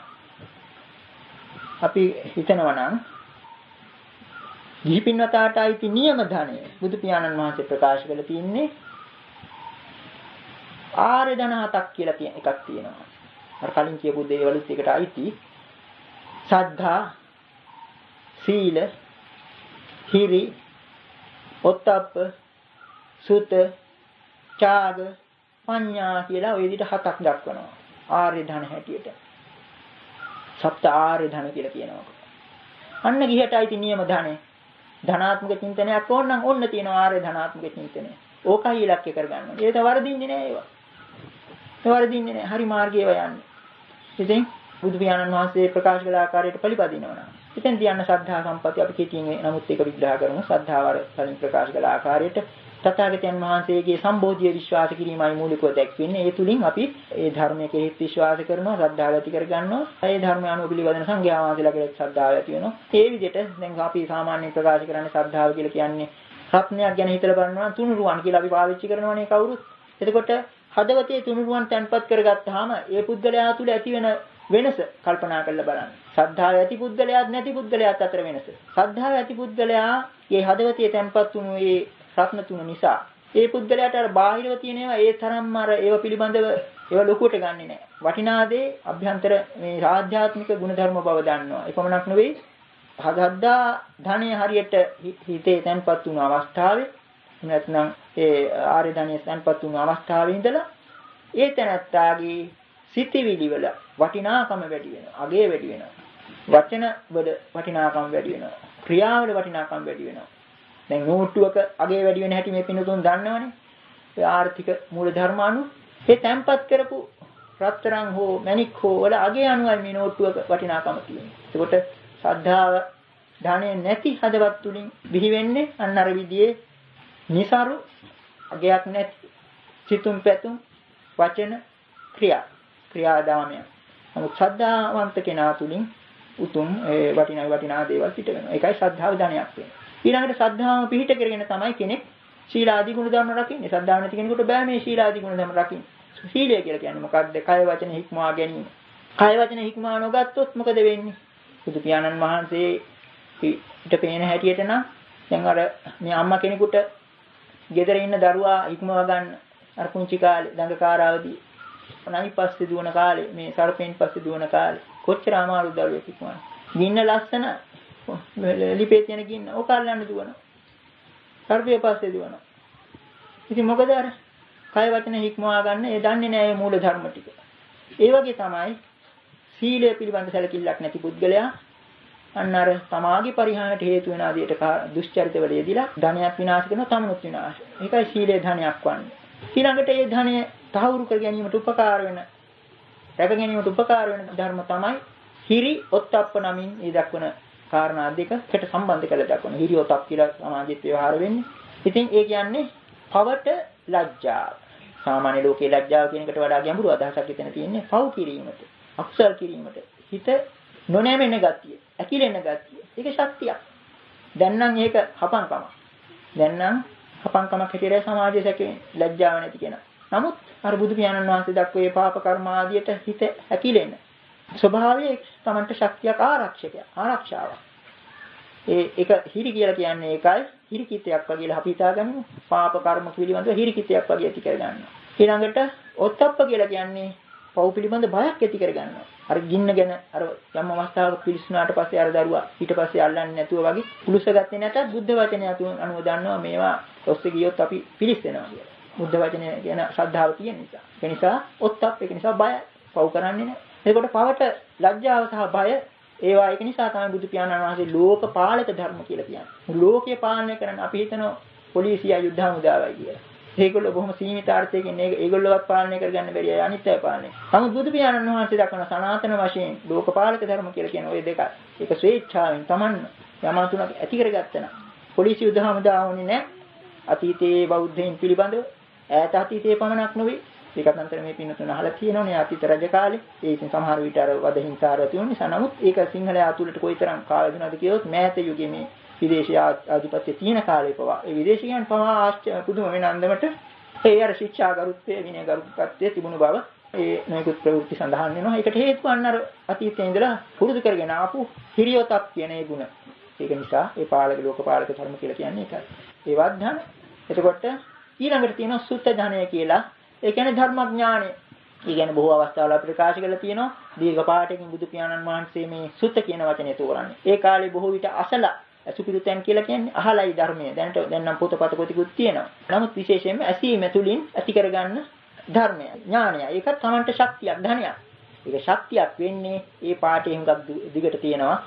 අපි හිතනවා නම් ගිහි පින්වතාට අයිති නියම ධනය බුදු පියාණන් වහන්සේ ප්‍රකාශ කරලා තියෙන්නේ ආර්ය ධන හතක් කියලා එකක් තියෙනවා. අර කලින් කියපු දේවලුත් එකට අයිති. සද්ධා, සීල, හිරි, ඔත්තප්ප, සුත, ඡාග, පඤ්ඤා කියලා ওই විදිහට හතක් දක්වනවා. ආර්ය ධන හැටියට. සප්ත ආර්ය ධන කියලා කියනවා. අන්න ගිහටයි තියෙන නියම ධනෙ. ධනාත්මක චින්තනයක් ඕන නම් ඔන්න තියෙනවා ආර්ය ධනාත්මක චින්තනය. ඕකයි ඉලක්කය කරගන්න ඕනේ. ඒක වරදින්නේ නෑ ඒවා. ඒ වරදින්නේ නෑ. හරි මාර්ගයේ යන්නේ. ඉතින් බුදු පියාණන් වහන්සේ ප්‍රකාශ කළ ආකාරයට පිළිපදිනවා. ඉතින් තියන්න ශ්‍රද්ධා සම්පatti අපි කෙටියෙන් නමුත් ඒක විග්‍රහ කරමු. ශ්‍රද්ධාව වලින් ප්‍රකාශ කළ ආකාරයට තථාගතයන් වහන්සේගේ සම්බෝධිය විශ්වාස කිරීමයි මූලිකව දැක්වෙන්නේ. ඒ තුලින් අපි ඒ ධර්මයේ කෙරෙහි විශ්වාස කරනවා, ශ්‍රද්ධාව ඇති කරගන්නවා. ඒ ධර්මය අනුව පිළිපදින සංඝයා වහන්සේලා කෙරෙහි ශ්‍රද්ධාව ඇති වෙනවා. ඒ විදිහට දැන් අපි සාමාන්‍යයෙන් ප්‍රකාශ කරන්නේ ශ්‍රද්ධාව කියලා කියන්නේ රත්නයක් ගැන හිතලා බලනවා තුනුරුවන් කියලා අපි පාවිච්චි කරනවානේ කවුරුත්. එතකොට හදවතේ තුනුරුවන් තැන්පත් කරගත්තාම ඒ පුද්ගලයා තුළ ඇති වෙන වෙනස කල්පනා කරලා බලන්න. ශ්‍රද්ධාව ඇති පුද්ගලයාත් නැති පිළිගුද්දලයාත් අතර වෙනස. ශ්‍රද්ධාව ඇති පුද්ගලයා මේ හදවතේ තැන්පත් වුණු මේ රත්න තුන නිසා ඒ පුද්ගලයාට අර බාහිරව තියෙන ඒවා ඒ තරම්ම අර ඒව පිළිබඳව ඒව ලොකුවට ගන්නෙ නෑ. වටිනා දේ අභ්‍යන්තර මේ ආධ්‍යාත්මික ගුණධර්ම බව දන්නවා. ඒ පමණක් නෙවෙයි හදද්දා ධනෙ හරියට හිතේ තැන්පත් වුණු අවස්ථාවේ නැත්නම් ඒ ආර්ය ධනෙ තැන්පත් වුණු අවස්ථාවේ ඉඳලා ඒ තැනත්තාගේ සිතිවිලි වල වටිනාකම වැඩි වෙනවා. අගය වැඩි වෙනවා. වචන වල වටිනාකම වැඩි වෙනවා. ක්‍රියාවල වටිනාකම වැඩි වෙනවා. දැන් නෝට්ටුවක අගය වැඩි වෙන හැටි මේ පින්නතුන් දන්නවනේ. ඒ ආර්ථික මූල ධර්ම අනුව ඒ තැන්පත් කරපු රත්තරන් හෝ මණික් හෝ වල අගය අනුවයි මේ නෝට්ටුවක වටිනාකම තියෙන්නේ. ඒකට ශ්‍රද්ධාව ධනෙ නැති හදවත් තුලින් බිහි වෙන්නේ අන්න අර විදිහේ નિසරු අගයක් නැති සිතුම් පැතුම් වචන ක්‍රියාදාමය. නමුත් ශ්‍රද්ධාවන්ත කෙනා තුලින් උතුම් ඒ වටිනා දේවල් පිට වෙනවා. ඒකයි ශ්‍රද්ධාව ධනයක් වෙන්නේ. ඊළඟට ශ්‍රද්ධාවම පිහිට කරගෙන තමයි කෙනෙක් ශීලාදී ගුණ ධර්ම රකින්නේ. ශ්‍රද්ධාව නැති කෙනෙකුට බෑ මේ ශීලාදී ගුණ ධර්ම රකින්න. සීලය කියලා කියන්නේ මොකක්ද? කය වචන හික්මවා ගැනීම. කය වචන හික්මවා නොගත්තොත් මොකද වෙන්නේ? බුදු පියාණන් වහන්සේ ඊට පේන හැටියට නම් දැන් අර මේ අම්මා කෙනෙකුට ගෙදර ඉන්න දරුවා හික්මවා ගන්න අර පුංචි කාලේ දඟකාරාවදී නයි පස්සේ දුවන කාලේ මේ සර්පෙන් පස්සේ දුවන කාලේ කොච්චර අමාරු දරුවෙක් ඉක්මවන්නේ. ගින්න ලස්සන ලිපේ තියෙන ගින්න ඕකාලන්න දුවන. සර්පය පස්සේ දුවන. ඉතින් මොකද අර කය වචන හික්මවා ගන්න ඒ දන්නේ නැහැ මේ මූල ධර්ම ටික. ඒ වගේ තමයි සීලය පිළිබඳ සැලකිල්ලක් නැති පුද්ගලයා අන්න අර සමාගි පරිහානියට හේතු වෙන ආදියට දුෂ්චරිතවල යෙදিলা ධනයක් විනාශ කරනවා තමනුත් විනාශ. ඒකයි සීලේ ධනයක් වන්නේ. ඊළඟට ඒ ධනය තහවුරු කර ගැනීමට උපකාර වෙන රැක ගැනීමට උපකාර වෙන ධර්ම තමයි හිරි ඔත්තප්ප නමින් මේ දක්වන කාරණා දෙකට සම්බන්ධ කරලා දක්වන හිරි ඔත්තප් කියලා සමාජෙත් ව්‍යවහාර වෙන්නේ. ඉතින් ඒ කියන්නේ පවට ලැජ්ජාව. සාමාන්‍ය ලෝකේ ලැජ්ජාව කියන එකට වඩා ගැඹුරු අදහසක් එතන තියෙන්නේ පව් කිරීමට, අකුසල් කිරීමට, හිත නොනැමෙන ගතිය, ඇකිලෙන ගතිය. ඒක ශක්තියක්. දැන් නම් ඒක හපංකමක්. දැන් නම් හපංකමක් හැටියට සමාජයේ සැකේ ලැජ්ජාව නැති කෙනා. නමුත් අර බුදු පියාණන් වහන්සේ දක්වපු පාප කර්ම ආදියට හිත ඇකිලෙන ස්වභාවයේ තමන්ට ශක්තියක් ආරක්ෂාවක්. ඒක හිරි කියලා කියන්නේ ඒකයි හිරිකිතයක් වගේ අපි හිතාගන්නේ පාප කර්ම පිළිබඳව හිරිකිතයක් වගේ ඇති කරගන්නවා. ඊළඟට ඔත්තප්ප කියලා කියන්නේ පව් පිළිබඳ බයක් ඇති කරගන්නවා. අර ගින්න ගැන අර යම් අවස්ථාවක පිළිස්සුනාට පස්සේ අර දරුවා ඊට පස්සේ අල්ලන්නේ නැතුව වගේ පුරුෂ ගත්තේ නැතත් බුද්ධ වචනය අනුව දන්නවා මේවා ඔස්සේ ගියොත් අපි පිළිස්සෙනවා කියලා. බුද්ධ වචනය කියන ශ්‍රද්ධාව තියෙන නිසා. ඒ නිසා ඔත්තප් ඒක නිසා බය පව් කරන්නේ නැහැ. ඒකට පවට ලැජ්ජාව සහ බය ඒවා ඒක නිසා තමයි බුදු පියාණන් වහන්සේ ලෝක පාලක ධර්ම කියලා කියන්නේ. ලෝකේ පාලනය කරන්න අපි හිතනවා පොලිසිය යුද්ධ හමුදාවයි කියලා. ඒගොල්ලෝ බොහොම සීමිත අර්ථයකින් ඒගොල්ලෝවත් පාලනය කරගන්න බැරි අය අනිත් අය පාලනය. නමුත් බුදු පියාණන් වහන්සේ දක්වන සනාතන වශයෙන් ලෝක පාලක ධර්ම කියලා කියන ওই දෙකයි. ඒක ස්වේච්ඡාවෙන් Taman යමතුණක් ඇති කරගත්තා නම් පොලිසිය යුද්ධ හමුදාව වුණේ නැහැ. අතීතයේ බෞද්ධයින් පිළිබඳව ඈත අතීතයේ පමණක් නෙවෙයි ඒකත් අන්තර මේ පින්නතුන අහලා තියෙනවනේ අතීත රජ කාලේ ඒ ඉතින් සමහර විට අර වද හිංසාර ඇති වුණ නිසා නමුත් ඒක සිංහලයා තුලට කොයිතරම් කාලෙ දුනද කියොත් මෑත යුගයේ මේ විදේශීය ආධිපත්‍ය තියෙන කාලේ පවා ඒ විදේශිකයන් පවා ආශ්චර්ය පුදුම වෙන අන්දමට ඒ අර ශික්ෂා ගරුත්වය විනය ගරුත්වය තිබුණු බව ඒ නොයෙකුත් ප්‍රවෘත්ති සඳහන් වෙනවා. ඒකට හේතුව අන්න අර අතීතයේ ඉඳලා පුරුදු කරගෙන ආපු හිරියොතක් කියන ඒ ගුණ. ඒක නිසා ඒ පාලක ලෝක පාලක ධර්ම කියලා කියන්නේ ඒකයි. ඒ වද්ධන එතකොට ඊළඟට තියෙනවා සුත්ත ධනය කියලා. ඒ කියන්නේ ධර්මඥානය. ඒ කියන්නේ බොහෝ අවස්ථාවල අපිට ප්‍රකාශ කරලා තියෙනවා දීර්ඝ පාඨයෙන් බුදු පියාණන් වහන්සේ මේ සුත්ත කියන වචනේ තෝරන්නේ. ඒ කාලේ බොහෝ විට අසලා අසුපිරුතෙන් කියලා කියන්නේ අහලයි ධර්මය. දැන් නම් පොතපත පොතිකුත් තියෙනවා. නමුත් විශේෂයෙන්ම ඇසීම තුළින් ඇති කරගන්න ධර්මය, ඥානය. ඒකත් Tamanට ශක්තියක්, ධනයක්. ඒක ශක්තියක් වෙන්නේ ඒ පාඨයේ හුඟක් දිගට තියෙනවා.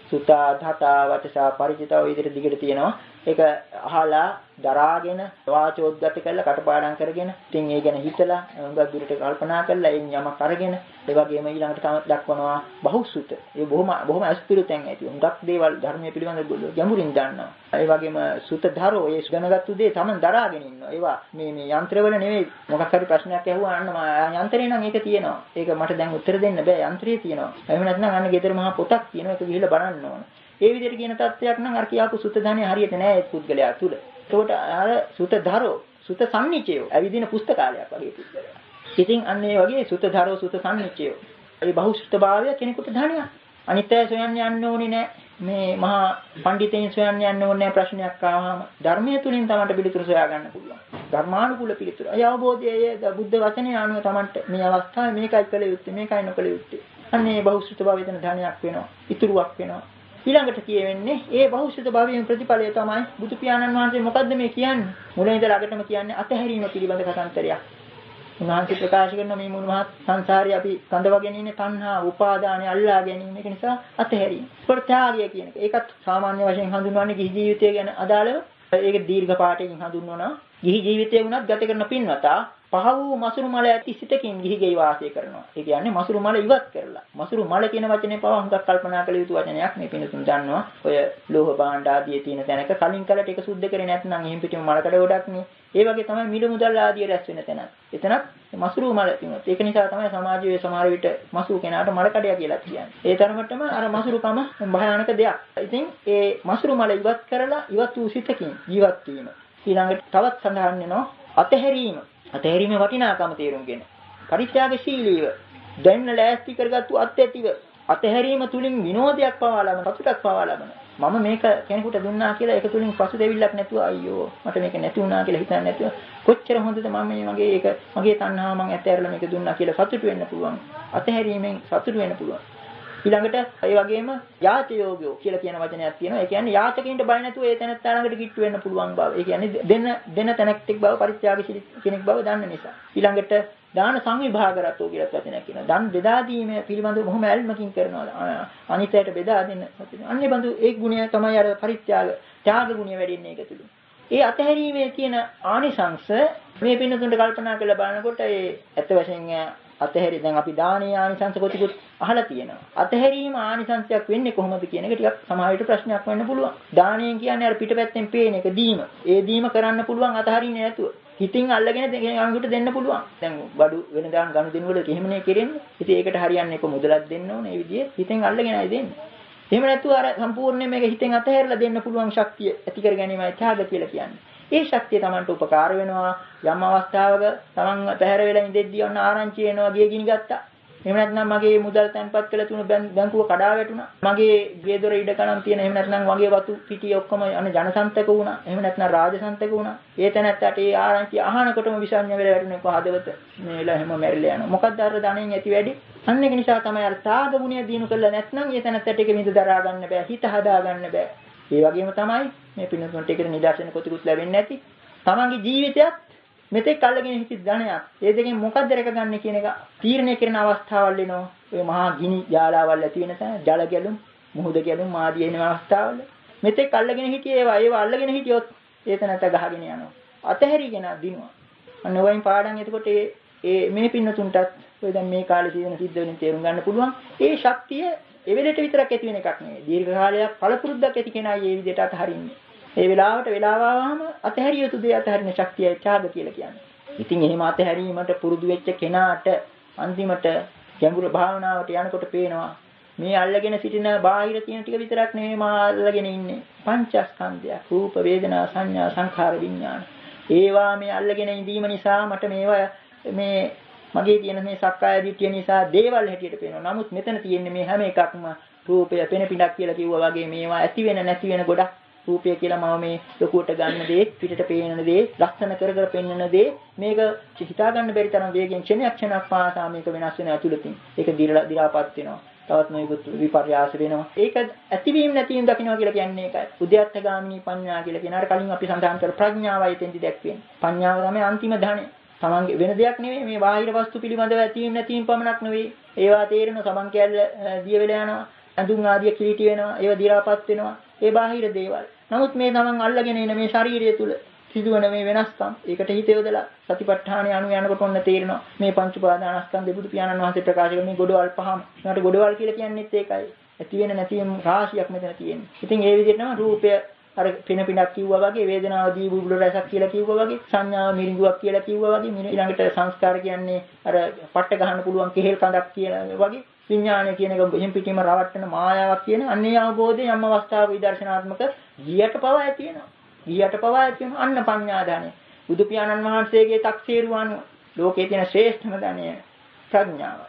සුතා ධතා වචසා පරිචිතා ඔය විදිහට දිගට තියෙනවා. ඒක අහලා දරාගෙන වාචෝද්ගත කරලා කටපාඩම් කරගෙන ඉතින් ඒ ගැන හිතලා හුඟක් දුරට කල්පනා කරලා එයින් යමක් අරගෙන ඒ වගේම ඊළඟට තම දක්වනවා බහුසුත. ඒ බොහොම අස්පිරුතෙන් ඇති. හුඟක් දේවල් ධර්මයේ පිළිබඳ ගැඹුරින් දන්නවා. ඒ වගේම සුතධරෝ ඒ දැනගත්තු දේ තමන් දරාගෙන ඉන්නවා. ඒවා මේ යන්ත්‍රවල නෙවෙයි. මොකක් හරි ප්‍රශ්නයක් ඇහුවා අන්න යන්ත්‍රේ නම් ඒක තියෙනවා. ඒක මට දැන් උත්තර දෙන්න බෑ. යන්ත්‍රේ තියෙනවා. එහෙම නැත්නම් අන්න ගෙදර මහා පොතක් තියෙනවා. ඒක ගිහිල්ලා බලන්න ඕන. ඒ විදිහට කියන තත්ත්වයක් නම් අර කියාපු සුත ධානය හරියට නෑ ඒ පුද්ගලයා තුල. ඒකට අර සුතධරෝ සුත සම්නිචයෝ ඇවිදින පුස්තකාලයක් වගේ පුද්ගලයා. ඉතින් අන්න ඒ වගේ සුතධරෝ සුත සම්නිචයෝ. ඒ බහුසුතභාවය කෙනෙකුට ධානයක්. අනිත් අය සොයන්න යන්න ඕනේ නෑ. මේ මහා පඬිතෙන් සොයන්න යන්න ඕනේ නෑ ප්‍රශ්නයක් ආවම ධර්මයේ තුලින් තමයි පිළිතුරු සොයා ගන්න පුළුවන්. ධර්මානුකූල පිළිතුරු. ඒ අවබෝධයේ බුද්ධ වචනේ අනුව තමයි මේ අවස්ථාවේ මේකයි කළ යුත්තේ මේකයි නොකළ යුත්තේ. අන්න ඒ බහුසුතභාවය වෙන ධානයක් වෙනවා. ඉතුරුවක් වෙනවා. ඊළඟට කියවෙන්නේ ඒ බහුසුත භාවයෙන් ප්‍රතිඵලය තමයි බුදු පියාණන් වහන්සේ මොකද්ද මේ කියන්නේ? මුලින් ඉඳලා අගටම කියන්නේ අතහැරීම පිළිබඳ කතාන්තරයක්. උන්වහන්සේ ප්‍රකාශ කරන මේ මුළු මහත් සංසාරේ අපි කඳවගෙන ඉන්නේ තණ්හා, උපාදානය අල්ලා ගැනීම. ඒක නිසා අතහැරීම. ප්‍රත්‍යාගය කියන එක. ඒකත් සාමාන්‍ය වශයෙන් හඳුන්වන්නේ ගිහි ජීවිතය ගැන අදාළව. ඒක දීර්ඝ පාඨයෙන් හඳුන්වනවා. ගිහි ජීවිතය වුණත් ගත කරන පින්වතා පහ වූ මසුරු මල ඇති සිතකින් ගිහි ගෙයි වාසය කරනවා. ඒ කියන්නේ මසුරු මල ඉවත් කරලා. මසුරු මල කියන වචනේ පවා හුඟක් කල්පනා කළ යුතු වචනයක්. මේ පිනතුන් දන්නවා. ඔය ලෝහ භාණ්ඩ ආදී තියෙන තැනක කලින් කලට ඒක සුද්ධ කරේ නැත්නම් එහෙන් පිටිම මලකඩ ගොඩක් නේ. ඒ වගේ තමයි මිල මුදල් ආදී රැස් වෙන තැන. එතනත් මසුරු මල තියෙනවා. ඒක නිසා තමයි සමාජයේ සමහර විට මසුරු කෙනාට මලකඩය කියලා කියන්නේ. ඒ තරමටම අර මසුරුකම භයානක දෙයක්. ඉතින් ඒ මසුරු මල ඉවත් කරලා ඉවත් වූ සිතකින් ජීවත් වීම. ඊළඟට තවත් සඳහන් වෙනවා අතහැරීම. අතහැරීමේ වටිනාකම තේරුම්ගෙන පරිත්‍යාගශීලීව දැන්න ලෑස්ති කරගත්තු අත්‍යතිව අතහැරීම තුලින් විනෝදයක් පවා ලබන සතුටක් පවා ලබන මම මේක කෙනෙකුට දුන්නා කියලා ඒක තුලින් පසුතැවිල්ලක් නැතුව අයියෝ මට මේක නැති වුණා කියලා හිතන්නේ නැතුව කොච්චර හොඳද මම මේ මගේ තණ්හාව මං ඇතහැරලා මේක දුන්නා කියලා සතුටු වෙන්න පුළුවන් අතහැරීමෙන් සතුටු වෙන්න පුළුවන් ඊළඟට ඒ වගේම යාචයෝගයෝ කියලා කියන වචනයක් තියෙනවා. ඒ කියන්නේ යාචකයින්ට බය නැතුව ඒ තැනත්තා ළඟට කිට්ටු වෙන්න පුළුවන් බව. ඒ කියන්නේ දෙන තැනක්ටෙක් බව පරිත්‍යාගශීලී කෙනෙක් බව දන්න නිසා. ඊළඟට දාන සංවිභාගරතෝ කියලා වචනයක් කියනවා. දන් බෙදා දීම පිළිබඳව බොහොම ඇල්මකින් කරනවා. අනිත්‍යයට බෙදා දෙන්න. අන්නේ බඳු ඒ ගුණය තමයි අර ත්‍යාග ගුණය වැඩින්නේ ඒක තුලින්. ඒ අතහැරීමේ තියෙන ආනිසංශ මේ පින්නතුන්ට කල්පනා කරලා බලනකොට ඒ ඇත්ත වශයෙන්ම අතහැරි දැන් අපි දානීය ආනිසංස කොටිකුත් අහලා තියෙනවා. අතහැරීම ආනිසංසයක් වෙන්නේ කොහොමද කියන එක ටිකක් සමහර විට ප්‍රශ්නයක් වෙන්න පුළුවන්. දානීය කියන්නේ අර පිටපැත්තෙන් පේන එක දීම. ඒ දීම කරන්න පුළුවන් අතහරින්නේ නැතුව. හිතින් අල්ලගෙන අඟුට දෙන්න පුළුවන්. දැන් බඩු වෙනදාන් ගනුදෙනු වල එහෙමනේ කරන්නේ. ඉතින් ඒකට හරියන්නේ එක මුදලක් දෙන්න ඕනේ. මේ විදිහේ හිතෙන් අල්ලගෙනයි දෙන්නේ. එහෙම නැතුව අර සම්පූර්ණයෙන් මේක හිතෙන් අතහැරලා දෙන්න පුළුවන් ශක්තිය ඇති කර ගැනීමයි ත්‍යාග කියලා කියන්නේ. ඒ ශක්තිය Tamanට උපකාර වෙනවා. යම් අවස්ථාවක Taman පැහැර වෙලා ඉඳෙද්දී ඔන්න ආරංචි එනවා ගේ ගිනි ගත්තා. එහෙම නැත්නම් මගේ මුදල් තැන්පත් කළ තුන බැංකුව කඩා වැටුණා. මගේ ගේ දොර ඉඩ කණන් තියෙන එහෙම නැත්නම් මගේ වතු පිටිය ඔක්කොම ජනසන්තක වුණා. එහෙම නැත්නම් රාජසන්තක වුණා. ඒ තැනත්තට ඒ ආරංචි අහනකොටම විසඤ්ඤ වෙලා වැටුණේ කොහදවත මේ වෙලාව හැම මැරිලා යනවා. මොකක්ද අර ධනෙන් ඇති වැඩි? අන්න ඒක නිසා තමයි අර ත්‍යාග ගුණය දිනු කළා නැත්නම් ඒ තැනත්තට ඒක විඳ දරා ගන්න බෑ. හිත හදා ගන්න බෑ. ඒ වගේම තමයි මේ පින්නතුන්ට ඒකට නිදර්ශන කොටිකුත් ලැබෙන්නේ නැති. තමන්ගේ ජීවිතයත් මෙතෙක් අල්ලගෙන හිටිය ධනයක්. ඒ දෙකෙන් මොකක්ද රැකගන්නේ කියන එක තීරණය කරන අවස්ථාවල් එනවා. ඔය මහා ගිනි ජාලාවල් ඇති වෙන තැන, ජල ගැලුම්, මුහුද ගැලුම් ආදී එන අවස්ථාවල මෙතෙක් අල්ලගෙන හිටියේ ඒවා අල්ලගෙන හිටියොත් ඒක නැත ගහගෙන යනවා. අතහැරිගෙන දිනුවා. අන්න වයින් පාඩම් එතකොට මේ පින්නතුන්ටත් ඔය දැන් මේ කාලේ සිදුවෙන සිද්ධ වෙනින් තේරුම් ගන්න පුළුවන්. ඒ ශක්තිය ඒ වෙලෙට විතරක් ඇති වෙන එකක් නෙවෙයි. දීර්ඝ කාලයක් පළපුරුද්දක් ඇති කෙනා මේ විදිහට අතහරින්නේ. ඒ වෙලාවට වෙලාව ආවම අතහැරිය යුතු දේ අතහරින ශක්තියයි ත්‍යාග කියලා කියන්නේ. ඉතින් එහෙම අතහැරීමට පුරුදු වෙච්ච කෙනාට අන්තිමට ගැඹුරු භාවනාවට යනකොට පේනවා මේ අල්ලගෙන සිටින බාහිර තියෙන ටික විතරක් නෙමෙයි මා අල්ලගෙන ඉන්නේ. පංචස්කන්ධය, රූප, වේදනා, සංඥා, සංඛාර, විඥාන. ඒවා මේ අල්ලගෙන ඉඳීම නිසා මට මේවා මේ මගේ තියෙන මේ සක්කාය දිට්ඨිය නිසා දේවල් හැටියට පේනවා. නමුත් මෙතන තියෙන්නේ මේ හැම එකක්ම රූපය, පෙන පිටක් කියලා කිව්වා වගේ මේවා ඇති වෙන නැති වෙන ගොඩක්. රූපය කියලා මම මේ ලොකුවට ගන්න දේ, පිටට පේන දේ, ලක්ෂණ කර කර පෙන්වන දේ මේක හිතා ගන්න බැරි තරම් වේගයෙන් ක්ෂණයක් පාසා මේක වෙනස් වෙන ඇතුළතින්. ඒක දිරාපත් වෙනවා. තවත් නොයෙකුත් විපර්යාස වෙනවා. ඒක ඇතිවීම නැතිවීම දකින්නවා කියලා කියන්නේ ඒකයි. උද්‍යත්තගාමිනී පඤ්ඤා කියලා කියන අර කලින් අපි සඳහන් කර ප්‍රඥාවයි තෙන්දි දැක්වෙන්නේ. පඤ්ඤාව තමයි අන්තිම ධනෙ. තමන්ගේ වෙන දෙයක් නෙවෙයි මේ බාහිර වස්තු පිළිබඳව ඇතිවීම නැතිවීම පමණක් නෙවෙයි. ඒවා තේරෙන සමන් කැල්ල දිය වෙලා යනවා. අඳුන් ආදිය කිලිටි වෙනවා, ඒව දි รา පත් වෙනවා. ඒ බාහිර දේවල්. නමුත් මේ තමන් අල්ලගෙන ඉන මේ ශාරීරිය තුල සිදුවන මේ වෙනස්කම් ඒකට හිත යොදලා සතිපට්ඨානය අනු යනකොට ඔන්න තේරෙනවා මේ පංච උපාදානස්කන්ධ බුදු පියාණන් වහන්සේ ප්‍රකාශ කරන මේ ගොඩවල් පහම. ඒකට ගොඩවල් කියලා කියන්නේත් ඒකයි. ඇති වෙන නැති වෙන රාශියක් මෙතන තියෙනවා. ඉතින් ඒ විදිහටම රූපය අර පින පිනක් කිව්වා වගේ, වේදනාව දී බුබුල රසක් කියලා කිව්වා වගේ, සංඥාව මිරිඟුවක් කියලා කිව්වා වගේ, ඊළඟට සංස්කාර කියන්නේ අර පට්ට ගහන්න පුළුවන් කෙහෙල් කඳක් කියලා වගේ, විඥානය කියන එක එහෙම් පිටින්ම රවට්ටන මායාවක් කියන අන්නේ අවබෝධය යම් අවස්ථාවක විදර්ශනාත්මක ගියට පවා ඇති වෙනවා. ගියට පවා ඇති වෙනවා අන්න පඤ්ඤා ධනෙ. බුදු පියාණන් වහන්සේගේ තක්සේරුව අනුව ලෝකයේ තියෙන ශ්‍රේෂ්ඨම ධනය ප්‍රඥාව.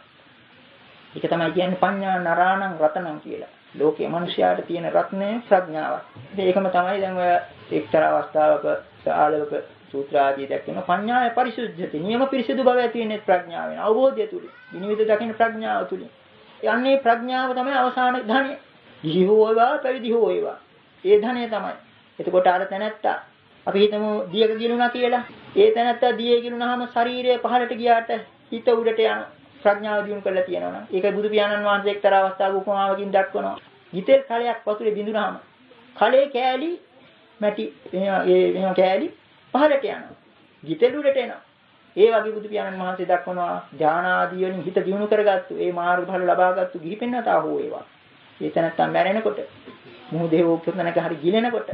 ඒක තමයි කියන්නේ පඤ්ඤා නරාණං රතනං කියලා. ලෝකයේ මිනිස්යාට තියෙන රත්නය ප්‍රඥාවක්. ඒකම තමයි දැන් ඔය එක්තරා අවස්ථාවක ආලවක සූත්‍ර ආදී දැක්වෙන පඤ්ඤාය පරිසුද්ධති. නියම පිරිසිදු බව ඇති වෙන්නේ ප්‍රඥාවෙන්. අවබෝධය තුලින්. විනිවිද දකින්න ප්‍රඥාව තුලින්. යන්නේ ප්‍රඥාව තමයි අවසාන ධනෙ. ගිහි හෝ වේවා පැවිදි හෝ වේවා. ඒ ධනෙ තමයි. එතකොට අර තැනැත්තා අපි හිතමු දියක ගිලුණා කියලා. ඒ තැනැත්තා දියේ ගිලුණාම ශරීරය පහළට ගියාට හිත උඩට යනවා. ප්‍රඥාව දියුණු කරලා තියෙනවා නම් ඒක බුදු පියාණන් වහන්සේ එක්තරා අවස්ථාවක උපමාවකින් දක්වනවා. ගිතෙල් කලයක් වතුරේ බිඳුනහම කලේ කෑලි මැටි එහෙම කෑලි පහළට යනවා. ගිතෙල් උඩට එනවා. ඒ වගේ බුදු පියාණන් වහන්සේ දක්වනවා ඥානාදී වලින් හිත දියුණු කරගත්තු ඒ මාර්ගඵල ලබාගත්තු ගිහි පෙන්නතා හෝ ඒවා. ඒ තැනත්තා මැරෙනකොට මුහුදේ උපතනක හරි ගිලෙනකොට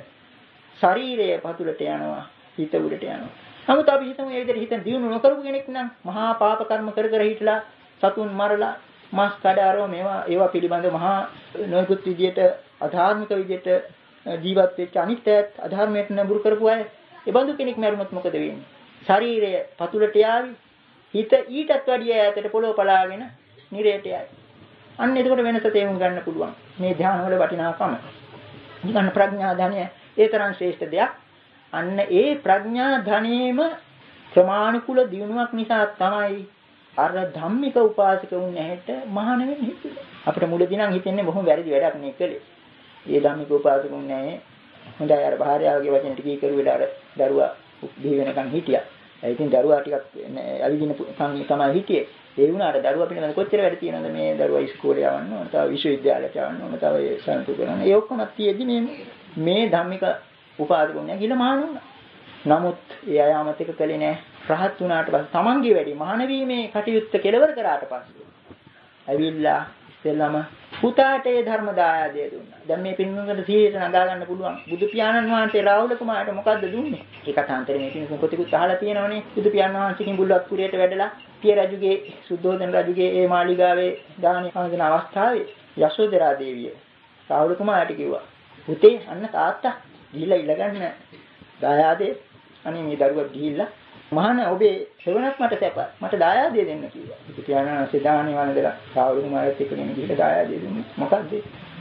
ශරීරය පතුලට යනවා, හිත උඩට යනවා. නමුත් අපි හිතමු මේ විදිහට හිත දියුණු නොකරපු කෙනෙක් නම් මහා පාප කර්ම කර කර හිටලා සතුන් මරලා මාස් කඩාරෝ ඒවා පිළිබඳ මහා නොයෙකුත් විදියට අධාර්මික විදියට ජීවත් වෙච්ච අනිත්‍යත් අධර්මයට නඹුරු කරපු අය ඒ බඳු කෙනෙක් මරුණොත් මොකද වෙන්නේ? ශරීරය පතුලට යාවි, හිත ඊටත් වැඩිය ඈතට පොළොව පලාගෙන නිරයට යයි. අන්න එතකොට වෙනස තේරුම් ගන්න පුළුවන්. මේ ධ්‍යාන වල වටිනාකම. නිකන් ප්‍රඥා ධනය ඒ තරම් ශ්‍රේෂ්ඨ දෙයක්. අන්න ඒ ප්‍රඥා ධනෙම ක්‍රමානුකූල දියුණුවක් නිසා තමයි අර ධම්මික උපාසක වුණ ඇහැට මහාන වෙන්නේ හිතුවේ. අපිට මුලදී නම් හිතෙන්නේ බොහොම වැරදි වැඩක් නේ කළේ. ඒ ධම්මික උපාසක වුණ ඇහැ හොඳයි අර භාර්යාවගේ වචන ටික කරු වෙලා අර දරුවා බිහි වෙනකන් හිටියා. ඒ ඉතින් දරුවා ටිකක් ඇවිදින තමයි හිටියේ. ඒ වුණාට දරුවා පිළිබඳ කොච්චර වැඩ තියෙනවද මේ දරුවා ඉස්කෝලේ යවන්න ඕන, තව විශ්වවිද්‍යාලයට යවන්න ඕන, තව ඒ සම්පූර්ණ කරන්න. ඒ ඔක්කොම තියෙදි මේ ධම්මික උපාසක වුණ ඇහැ ගිල මහාන වුණා. නමුත් ඒ අය අමතක කළේ නෑ. රහත් වුණාට පස්සේ තමන්ගේ වැඩි මහාන වීමේ කටයුත්ත කෙලවර කරාට පස්සේ ඇවිල්ලා ඉස්සෙල්ලාම පුතාට ඒ ධර්ම දායාදය දුන්නා. දැන් මේ පින්නුකට 100ට නගා ගන්න පුළුවන්. බුදු පියාණන් වහන්සේ රාහුල කුමාරට මොකද්ද දුන්නේ? ඒ කථාන්තරේ මේ පින්නුක කොටිකුත් අහලා තියෙනවනේ. බුදු පියාණන් වහන්සේ කිඹුල්වත් පුරයට වැඩලා පිය රජුගේ සුද්ධෝදන රජුගේ ඒ මාලිගාවේ දානි ආන්දන අවස්ථාවේ යශෝදරා දේවිය රාහුල කුමාරට කිව්වා පුතේ අන්න තාත්තා ගිහිල්ලා ඉල්ලගන්න දායාදේ අනේ මේ දරුවා ගිහිල්ලා මහාන ඔබේ සෙවණක් මට සැප මට දායාදේ දෙන්න කිව්වා. බුදු පියාණන් වහන්සේ දානි වන්දලා රාහුල කුමාරට එක්කගෙන ගිහිල්ලා දායාදේ දුන්නේ. මොකද්ද?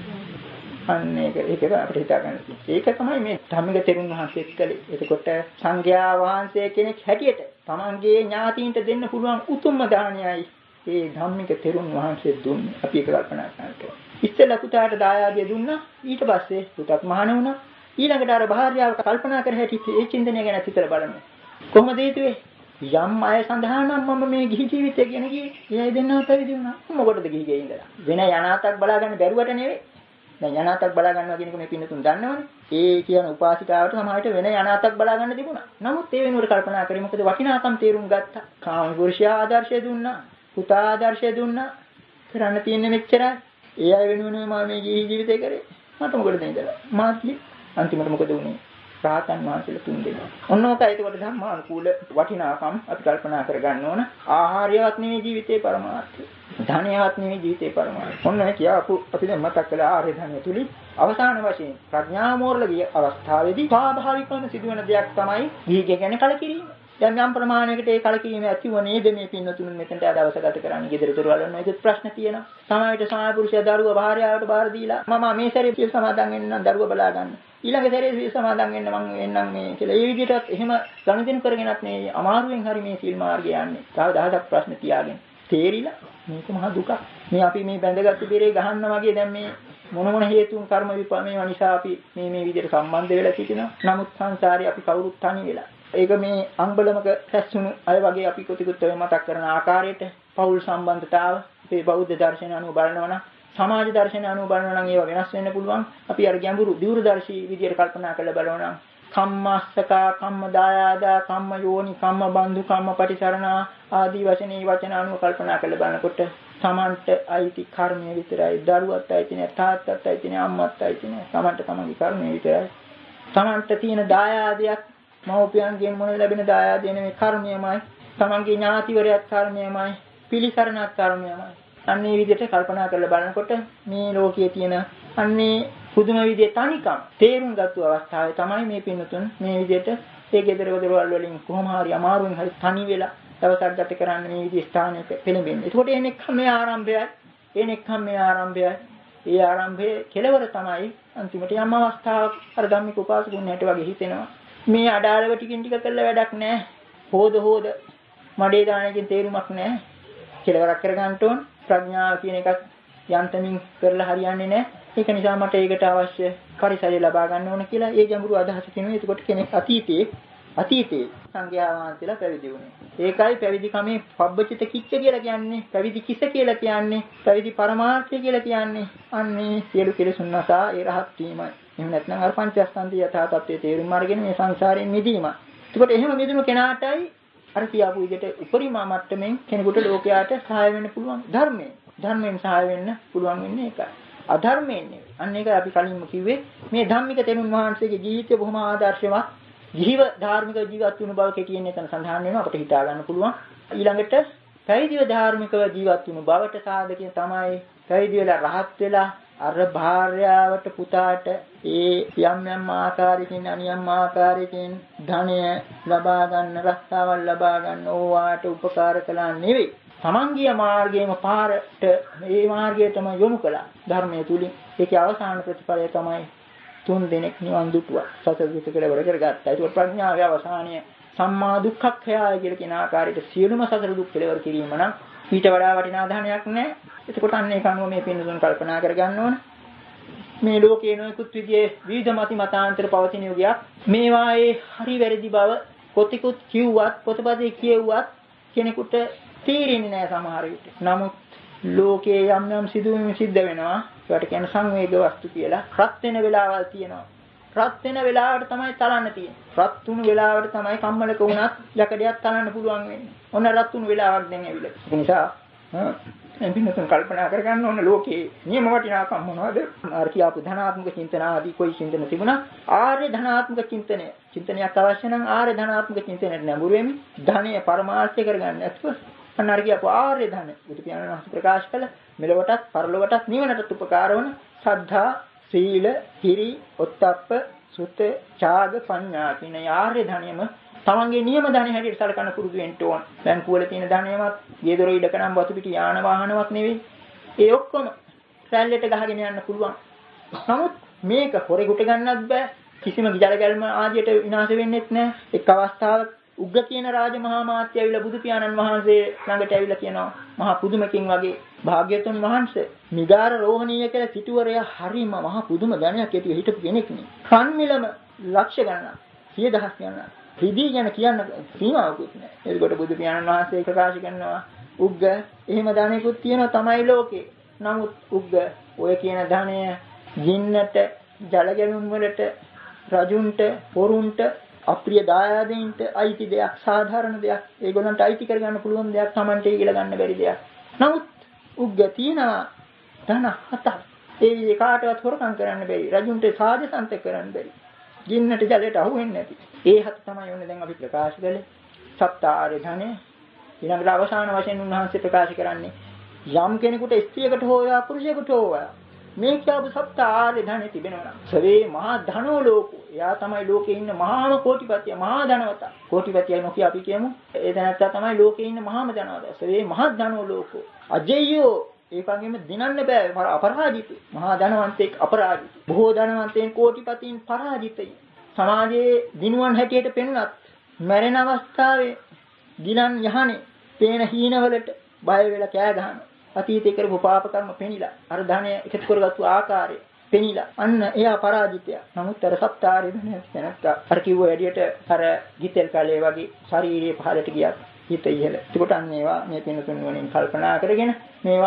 අන්න ඒක අපිට හිතා ගන්න තියෙනවා. ඒක තමයි මේ ධම්මික තෙරුන් වහන්සේ කළේ. එතකොට සංඝයා වහන්සේ කෙනෙක් හැටියට තමන්ගේ ඥාතීන්ට දෙන්න පුළුවන් උතුම්ම දානයයි මේ ධම්මික තෙරුන් වහන්සේ දුන්නේ. අපි ඒක කල්පනා කරනවා. ඉස්සෙල්ලා පුතාට දායාදිය දුන්නා. ඊට පස්සේ පුතත් මහාන වුණා. ඊළඟට අර භාර්යාව කල්පනා කර හැටි ඒ චින්තනය ගැන හිතලා බලන්න. කොහොමද හේතුවේ? යම් අය සඳහා නම් මම මේ ගිහි ජීවිතය ගැන ගියේ. එයයි දෙන්නව පැවිදි වුණා. මොකටද ගිහි ගේ ඉඳලා? වෙන යනාතක් බලා ගන්න බැරුවට නෙවෙයි. දැන් යනාතක් බලා ගන්නවා කියන එක මේ පින්නතුන් දන්නවනේ. ඒ කියන උපාසිකාවට සමහරට වෙන යනාතක් බලා ගන්න තිබුණා. නමුත් ඒ වෙනුවට කල්පනා කරේ මොකද වටිනාකම් තේරුම් ගත්තා. කාම පුරුෂයා ආදර්ශය දුන්නා. පුතා ආදර්ශය දුන්නා. කරන්න තියෙන්නේ මෙච්චරයි. ඒ අය වෙනුවෙන් මම මේ ජීවිතේ කරේ. මට මොකටද ඉඳලා? මාත්ලි අන්තිමට මොකද වුනේ? රාතන් වහන්සේලා තුන් දෙනා. ඔන්නෝක ඒකට ධම්මානුකූල වටිනාකම් අපි කල්පනා කරගන්න ඕන. ආහාරයවත් නෙවෙයි ජීවිතේ පරමාර්ථය. ධනයවත් නෙවෙයි ජීවිතේ පරමාර්ථය. ඔන්න කියපු අපි දැන් මතක් කළා ආර්ය ධනය තුලින් අවසාන වශයෙන් ප්‍රඥා මෝරල ගිය අවස්ථාවේදී ස්වාභාවිකවම සිදුවන දෙයක් තමයි ගිහිගේ කියන්නේ කලකිරීම. දැන් යම් ප්‍රමාණයකට ඒ කලකිරීම ඇතිව නේද මේ පින්නතුන් මෙතනට දවස ගත කරන්නේ ගෙදර දොරවල් වල ඒකත් ප්‍රශ්න තියෙනවා. සමාජයට සමාජ පුරුෂයා දරුවා භාර්යාවට බාර දීලා මම මේ සැරේ පිය සමාදන් වෙන්න නම් දරුවා බලා ගන්න. ඊළඟ සැරේ පිය සමාදන් වෙන්න මම එන්නම් මේ කියලා. ඒ විදිහටත් එහෙම ගනුදෙනු කරගෙනත් මේ අමාරුවෙන් හරි මේ සීල් මාර්ගය යන්නේ. තව දහසක් ප්‍රශ්න තියාගෙන. තේරිලා මේක මහා දුකක්. මේ අපි මේ බැඳගත්තු බෙරේ ගහන්න වගේ දැන් මේ මොන හේතුන් කර්ම විපාකේ නිසා අපි මේ විදිහට සම්බන්ධ වෙලා සිටිනවා. නමුත් සංසාරේ අපි කවුරුත් තනි වෙලා. ඒක මේ අංගබලමක රැස්ුණු අය වගේ අපි කොටිකුත් මතක් කරන ආකාරයට පෞල් සම්බන්ධතාව මේ බෞද්ධ දර්ශනය අනුව බලනවා නම් සමාජ දර්ශන අනුව බලනවා නම් ඒවා වෙනස් වෙන්න පුළුවන්. අපි අර ගැඹුරු දීර්ඝදර්ශී විදියට කල්පනා කරලා බලනවා නම් කම්මස්සකා, කම්මදායාදා, කම්ම යෝනි, කම්ම බන්දු, කම්ම පටිසරණා ආදී වචන මේ වචන අනුව කල්පනා කරලා බලනකොට තමන්ට අයිති කර්මය විතරයි. දරුවත් අයිති නෑ, තාත්තත් අයිති නෑ, අම්මත් අයිති නෑ. තමන්ට තමන්ගේ කර්මය විතරයි. තමන්ට තියෙන දායාදයක් මව්පියන්ගෙන් මොන ලැබෙන දායාදය නෙමෙයි, කර්මයමයි. තමන්ගේ ඥාතිවරයත් කර්මයමයි, පිළිසරණත් කර්මයමයි. අන්නේ විදිහට කල්පනා කරලා බලනකොට මේ ලෝකයේ තියෙන අන්නේ පුදුම විදිහේ තනිකම් තේරුම් ගත්තු අවස්ථාවේ තමයි මේ පින්නතුන් මේ විදිහට ඒ ගෙදර වල වලින් කොහොම හරි අමාරුවෙන් හරි තනි වෙලා දවසක් ගත කරන්න මේ විදිහේ ස්ථානයක පෙළඹෙන්නේ. ඒකට එනෙක්ම මේ ආරම්භයයි. ඒ ආරම්භයේ කෙලවර තමයි අන්තිමට යම් අවස්ථාවක් අර ධම්මික උපාසකුන්ට වගේ හිතෙනවා. මේ අඩාලව ටිකින් ටික කළා වැඩක් නැහැ. හොද මඩේ දානකින් තේරුමක් නැහැ. කෙලවරක් කරගන්න ඕන. ප්‍රඥාව කියන එකත් යන්තමින් කරලා හරියන්නේ නැහැ. ඒක නිසා මට ඒකට අවශ්‍ය පරිසරය ලබා ගන්න ඕන කියලා ඒ ගැඹුරු අදහස කියනවා. එතකොට කෙනෙක් අතීතයේ සංඝයා වහන්සේලා පැවිදි වුණේ. ඒකයි පැවිදි කමේ පබ්බචිත කිච්ච කියලා කියන්නේ. පැවිදි කිස කියලා කියන්නේ. පැවිදි පරමාර්ථය කියලා කියන්නේ. අන්නේ සියලු කෙලෙසුන් නැසා ඒ රහත් වීමයි. එහෙම නැත්නම් අර පංචස්කන්ධය යථා තත්ත්වයේ තේරුම් අරගෙන මේ සංසාරයෙන් මිදීමයි. එතකොට එහෙම මිදුණු කෙනාටයි අර කියාපු විදිහට උපරිම මට්ටමින් කෙනෙකුට ලෝකයට සහාය වෙන්න පුළුවන් ධර්මයෙන් සහාය වෙන්න පුළුවන් වෙන්නේ ඒකයි. අධර්මයෙන් නෙවෙයි. අන්න ඒකයි අපි කලින්ම කිව්වේ මේ ධම්මික තෙරුන් වහන්සේගේ ජීවිතය බොහොම ආදර්ශවත්. ජීව ධාර්මික ජීවත් වුණු බව කෙටියෙන් එතන සඳහන් වෙනවා අපිට හිතා ගන්න පුළුවන්. ඊළඟට පැවිදිව ධාර්මිකව ජීවත් වුණු බවට සාධකයෙන් තමයි පැවිදි වෙලා රහත් වෙලා අර භාර්යාවට පුතාට ඒ යම් ආකාරයකින් අනියම් ආකාරයකින් ධනය ලබා ගන්න රස්සාවල් ලබා ගන්න ඕවාට උපකාර කළා නෙවෙයි. තමන්ගේ මාර්ගයේම පාරට මේ මාර්ගයටම යොමු කළා ධර්මයේ තුලින්. ඒකේ අවසාන ප්‍රතිඵලය තමයි 3 දෙනෙක් නිවන් දුටුවා. සතර දුක කෙලවර කරගත්තා. ඒක ප්‍රඥාවේ අවසානය සම්මා දුක්ඛක්ඛයය කියලා කියන ආකාරයට සියලුම සතර දුක් කෙලවර කිරීම නම් ඊට වඩා වටිනා ධනයක් නැහැ. එතකොට අන්න ඒක අනුව මේ පින්නතුන් කල්පනා කරගන්න ඕන. මේ ලෝකයේ නොයෙකුත් විදිහේ විවිධ මතිමතාන්තර පවතින යුගයක්. මේවායේ හරි වැරදි බව කොතිකුත් කිව්වත් පොතපතේ කියුවත් කෙනෙකුට තේරෙන්නේ නැහැ සමහර විට. නමුත් ලෝකයේ යම් සිදුවීම් සිද්ධ වෙනවා. ඒකට කියන්නේ සංවේග වස්තු කියලා. රත් වෙන වෙලාවල් තියෙනවා. රත් වෙන වෙලාවට තමයි තලන්න තියෙන්නේ. රත් වුණු වෙලාවට තමයි කම්මලක වුණත් යකඩයක් තලන්න පුළුවන් වෙන්නේ. ඔන්න රත් වුණු වෙලාවක් දැන් ඇවිල්ලා. ඒ නිසා එම්බිනතුන් කල්පනා කරගන්න ඕන ලෝකේ නියම වටිනාකම් මොනවද? අර කියාපු ධනාත්මක චින්තන ආදී කොයි චින්තන තිබුණා? ආර්ය ධනාත්මක චින්තනයක් අවශ්‍ය නම් ආර්ය ධනාත්මක චින්තනයට නැඹුරු වෙමි. ධනය පරමාර්ථය කරගන්න නැත්නම් අන්න අර කියාපු ආර්ය ධන බුදු පියාණන් වහන්සේ ප්‍රකාශ කළ මෙලොවටත් පරලොවටත් නිවනටත් උපකාර වන සද්ධා, සීල, හිරි, ඔත්තප්ප, සුත, ඡාග, පඤ්ඤා කියන ආර්ය ධනෙම තමන්ගේ නියම ධනෙ හැටියට සලකන පුරුදු වෙන්න ඕන. බැංකුව වල තියෙන ධනෙවත්, ගේ දොර ඉඩකනම් වතු පිටි යාන වාහනවත් නෙවෙයි. ඒ ඔක්කොම රැල්ලට ගහගෙන යන්න පුළුවන්. නමුත් මේක හොරෙකුට ගන්නත් බෑ. කිසිම ජල ගැල්ම ආදියට විනාශ වෙන්නෙත් නෑ. එක් අවස්ථාවක උග්ග කියන රාජ මහා මාත්‍ය ඇවිල්ලා බුදු පියාණන් වහන්සේ ළඟට ඇවිල්ලා කියනවා මහා පුදුමකින් වගේ භාග්‍යතුන් වහන්සේ මිගාර රෝහණීය කියලා සිටුවරයා හරිම මහා පුදුම ධනයක් ඇතිව හිටපු කෙනෙක් නේ. කන්මිලම ලක්ෂ ගණනක් 100,000 ගණනක්. රිදී ගැන කියන්න සීමාවකුත් නෑ. ඒකට බුදු පියාණන් වහන්සේ ප්‍රකාශ කරනවා උග්ග එහෙම ධනෙකුත් තියෙනවා තමයි ලෝකේ. නමුත් උග්ග ඔය කියන ධනය ගින්නට, ජල ගැලුම් වලට, රජුන්ට, පොරුන්ට අප්‍රිය දායාදෙන්ට අයිති දෙයක්, සාධාරණ දෙයක්, ඒගොල්ලන්ට අයිති කරගන්න පුළුවන් දෙයක්, Tamante කියලා ගන්න බැරි දෙයක්. නමුත් උග්ග තියනවා ධන 7ක්. ඒ කාටවත් හොරකම් කරන්න බැරි. රජුන්ට සාධසන්ත කරන්න බැරි. ගින්නට ජලයට අහු වෙන්නේ නැති. ඒ 7 තමයි ඕනේ දැන් අපි ප්‍රකාශ කළේ. සත්තාරේ ධනෙ. ඊළඟට අවසාන වශයෙන් උන්වහන්සේ ප්‍රකාශ කරන්නේ යම් කෙනෙකුට ස්ත්‍රියකට හෝ පුරුෂයෙකුට හෝ මේ කියපු සත්තාරේ ධනෙ තිබෙනවා. සවේ මහා ධනෝ ලෝකෝ. එයා තමයි ලෝකේ ඉන්න මහාම කෝටිපතිය, මහා ධනවතා. කෝටිපතිය නොකිය අපි කියමු. ඒ දැනත්තා තමයි ලෝකේ ඉන්න මහාම ධනවතා. සවේ මහා ධනෝ ලෝකෝ. අජේයෝ ඒකගෙම දිනන්න බෑ අපරාජිත. මහා ධනවන්තෙක් අපරාජිත. බොහෝ ධනවන්තයන් කෝටිපතීන් පරාජිතයි. සමාජයේ දිනුවන් හැටියට පෙනුනත් මැරෙන අවස්ථාවේ ගිලන් යහනේ පේන හීනවලට බය වෙලා කෑ ගහනවා. අතීතේ කරපු පාප කර්ම පෙනිලා අර ධනය එකතු කරගත්තු ආකාරය පෙනිලා අන්න එයා පරාජිතයා. නමුත් අර සත්තාරේ ධනය නැත්නම් අර කිව්ව වැඩියට අර ගිතෙල් කලේ වගේ ශාරීරියේ පහළට ගියා හිත ඉහළ. ඒකට අන්න ඒවා මේ පින්තුන් වලින් කල්පනා කරගෙන මේවා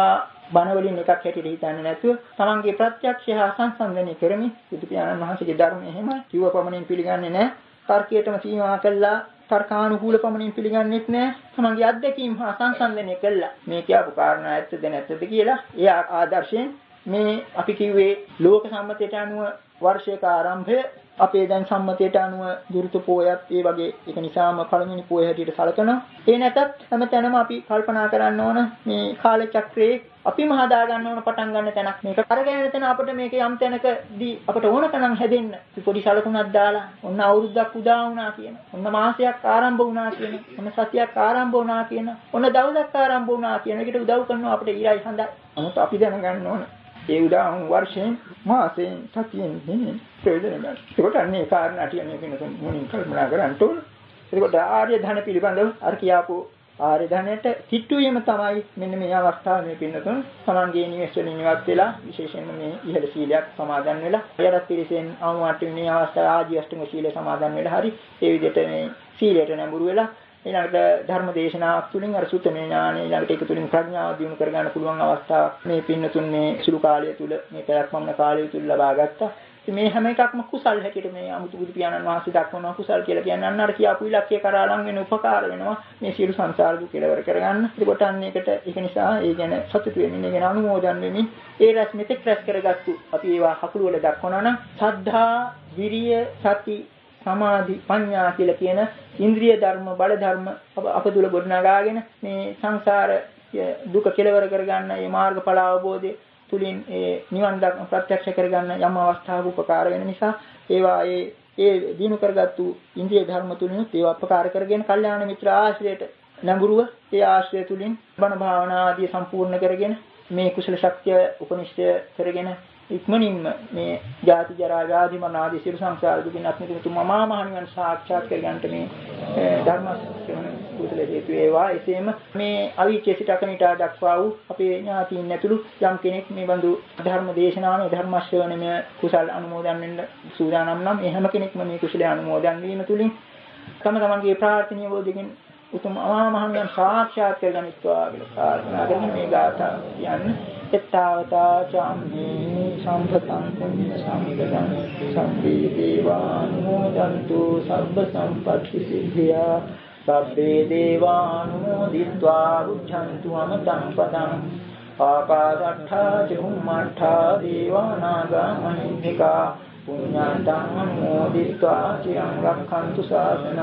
බණ වලින් එකක් හැටියට හිතන්නේ නැතුව තමන්ගේ ප්‍රත්‍යක්ෂය හා සංසන්දනය කරමින් බුදු පියාණන් වහන්සේගේ ධර්මය එහෙමයි කිව්ව පමණින් පිළිගන්නේ නැහැ. තර්කයටම සීමා කළා තර්කානුකූල පමණින් පිළිගන්නේත් නැහැ. තමන්ගේ අත්දැකීම් හා සංසන්දනය කළා. මේ කියපු කාරණා ඇත්තද නැත්තද කියලා ඒ ආදර්ශයෙන් මේ අපි කිව්වේ ලෝක සම්මතයට අනුව වර්ෂයක ආරම්භය අපේ දැන් සම්මතයට අනුව දුරුත පොයත් ඒ වගේ ඒක නිසාම පළවෙනි පොය හැටියට සැලකනවා. ඒ නැතත් හැමතැනම අපි කල්පනා කරන්න ඕන මේ කාල චක්‍රයේ අපිම හදා ගන්න ඕන පටන් ගන්න තැනක් මේක කරගෙන තැන අපිට මේක යම් තැනකදී අපිට ඕනකනම් හැදෙන්න පොඩි සලකුණක් දාලා ඔන්න අවුරුද්දක් උදා වුණා කියන ඔන්න මාසයක් ආරම්භ වුණා කියන ඔන්න සතියක් ආරම්භ වුණා කියන ඔන්න දවසක් ආරම්භ වුණා කියන එකට උදව් කරනවා අපිට ඊළයි හඳයි. නමුත් අපි දැනගන්න ඕන ඒ උදාහරණ වර්ෂයෙන් මාසයෙන් සතියෙන් නෙමෙයි ප්‍රයෝජන ගන්න. ඒකට අන්නේ කාරණා කියන්නේ වෙනතුන් මොනින් කල්පනා කරන්න ඕන. ඒකට ආර්ය ධන පිළිබඳව අර කියාපු ආර්ය ධනයට කිට්ටු වීම තමයි මෙන්න මේ අවස්ථාව මේ පින්නතුන් සමන්ගේ නිවෙස් වලින් ඉවත් වෙලා විශේෂයෙන්ම මේ ඉහළ සීලයක් සමාදන් වෙලා එයරත් පිළිසෙන් අවමාට වෙන අවස්ථාව ආජීව අෂ්ටම සීලය සමාදන් වෙලා හරි ඒ විදිහට මේ සීලයට නැඹුරු වෙලා ඊළඟට ධර්ම දේශනාවක් තුළින් අර සුත්තමේ ඥානය ඊළඟට ඒක තුළින් ප්‍රඥාව දියුණු කර ගන්න පුළුවන් අවස්ථාවක් මේ පින්නතුන් මේ සුළු කාලය තුල මේ පැයක් පමණ කාලය තුල ලබා ගත්තා. ඉතින් මේ හැම එකක්ම කුසල් හැටියට මේ අමුතු බුදු පියාණන් වහන්සේ දක්වනවා කුසල් කියලා කියන්නේ අන්න අර කියාපු ඉලක්කය කරා ලං වෙන උපකාර වෙනවා මේ සියලු සංසාර දුක කෙලවර කරගන්න. ඒකට අන්න ඒකට ඒක නිසා ඒ ගැන සතුටු වෙමින් ඒ ගැන අනුමෝදන් වෙමින් ඒ රැස් මෙතෙක් රැස් කරගත්තු අපි ඒවා හකුළු වල දක්වනවා නම් සද්ධා, විරිය, සති, සමාධි, ප්‍රඥා කියලා කියන ඉන්ද්‍රිය ධර්ම, බල ධර්ම අප තුල ගොඩනගාගෙන මේ සංසාර දුක කෙලවර කරගන්න මේ මාර්ගඵල අවබෝධය තුලින් ඒ නිවන් දක්න ප්‍රත්‍යක්ෂ කරගන්න යම් අවස්ථාවක උපකාර වෙන නිසා ඒවා ඒ දිනු කරගත්තු ඉන්ද්‍රිය ධර්ම තුලින් ඒවා උපකාර කරගෙන කල්යාණ මිත්‍ර ආශ්‍රයයට නැඹුරුව ඒ ආශ්‍රය තුලින් බණ භාවනා ආදී සම්පූර්ණ කරගෙන මේ කුසල ශක්තිය උපනිෂ්ඨය කරගෙන ඉක්මනින්ම මේ ජාති ජරා ව්‍යාධි මරණ ආදී සියලු සංසාර දුකින් අත් මිදෙන්න තුමා මහ නිවන් සාක්ෂාත් කර ගන්නට මේ ධර්ම ශ්‍රවණ කුසල හේතු වේවා. එසේම මේ අවීචේ සිට අකනිටා දක්වා වූ අපේ ඥාතීන් ඇතුළු යම් කෙනෙක් මේ බඳු ධර්ම දේශනාවේ ධර්ම ශ්‍රවණමය කුසල අනුමෝදන් වෙන්න සූදානම් නම් මේ හැම කෙනෙක්ම මේ කුසලයේ අනුමෝදන් වීම තුලින් තම තමන්ගේ ප්‍රාර්ථනීය වෝදකින් උතුම් මහ නිවන් සාක්ෂාත් කර ගනිත්වා කියලා ප්‍රාර්ථනා කරන මේ ගාථා කියන්නේ එත්තාවතා චම්මේ සම්පතං පුඤ්ඤ සම්පතං සම්පේ දේවානුමෝදන්තු සබ්බ සම්පත්ති සිද්ධියා සබ්බේ දේවානුමෝදිत्वा උච්ඡන්තු අමතං පදං ආකාශට්ඨා චුම්මට්ඨා දේවානාගා මහිද්దికා පුඤ්ඤන්තං අනුමෝදිत्वा චිරං රක්ඛන්තු ශාසනං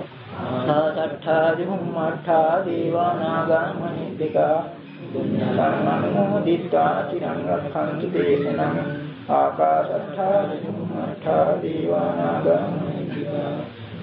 ආකාශට්ඨා චුම්මට්ඨා දේවානාගා මහිද්దికා පුඤ්ඤන්තං අනුමෝදිत्वा චිරං රක්ඛන්තු දේශනං ආකාශට්ඨා චුම්මට්ඨා දේවානාගා මහිද්దికා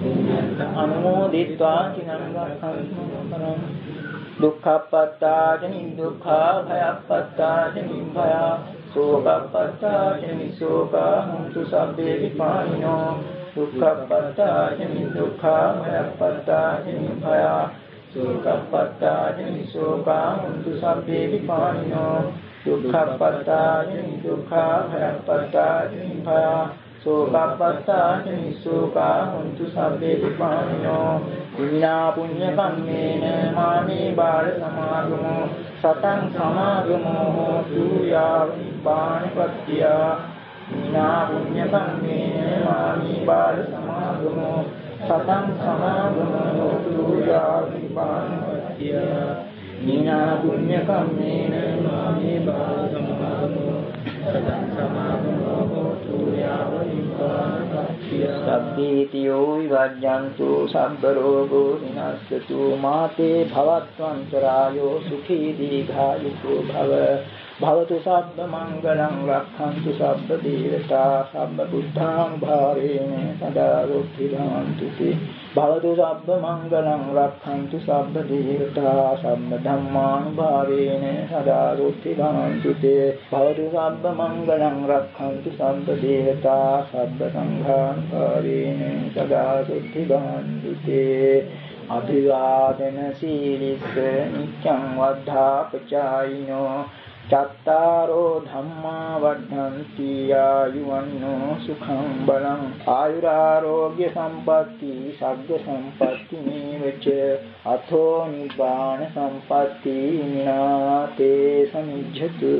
අනුමෝදිत्वा චිරං රක්ඛන්තු පරං දුක්ඛප්පත්තා චනි දුක්ඛා භයප්පත්තා චනි භයා සෝකප්පත්තා චනි සෝකා හුන්තු සබ්බේ විපානිනෝ දුක්ඛප්පත්තා චනි දුක්ඛා භයප්පත්තා චනි භයා සෝකප්පත්තා චනි සෝකා හුන්තු සබ්බේ විපානිනෝ දුක්ඛප්පත්තා චනි දුක්ඛා භයප්පත්තා චනි භයා සෝකප්පත්තා චනි සෝකා හුන්තු සබ්බේ විපානිනෝ විනා පුඤ්ඤ කම්මේන මාමේ බාල සමාගමෝ සතං සමාගමෝ හෝතු යාව නිපානපත්තිය විනා පුඤ්ඤ කම්මේන මාමේ බාල සමාගමෝ සතං සමාගමෝ හෝතු යාව නිපානපත්තිය විනා පුඤ්ඤ කම්මේන මාමේ බාල සමාගමෝ සතං සමාගමෝ හෝතු යාව නිපානපත්තිය සබ්බීතියෝ විවජ්ජන්තු සබ්බ රෝගෝ විනස්සතු මාතේ භවත්වන්තරායෝ සුඛී දීඝායුකෝ භව භවතු සබ්බ මංගලං රක්ඛන්තු සබ්බ දේවතා සබ්බ බුද්ධානුභාවේන සදා රුක්ඛි භවන්තු තේ භවතු සබ්බ මංගලං රක්ඛන්තු සබ්බ දේවතා සබ්බ ධම්මානුභාවේන සදා රුක්ඛි භවන්තු තේ භවතු සබ්බ මංගලං රක්ඛන්තු සබ්බ දේවතා සබ්බ සංඝානුභාවේන සදා රුක්ඛි භවන්තු තේ අභිවාදන සීලිස්ස නිච්ඡං වද්ධාපචායිනෝ චත්තාරෝ ධම්මා වඩ්ඩಂತಿ ආයුවන්නෝ සුඛං බලං ආයුරාෝග්‍ය සම්පatti සග්ග සම්පatti නේවච අතෝ නිබ්බාන සම්පatti නාතේ සමිජ්ජතු.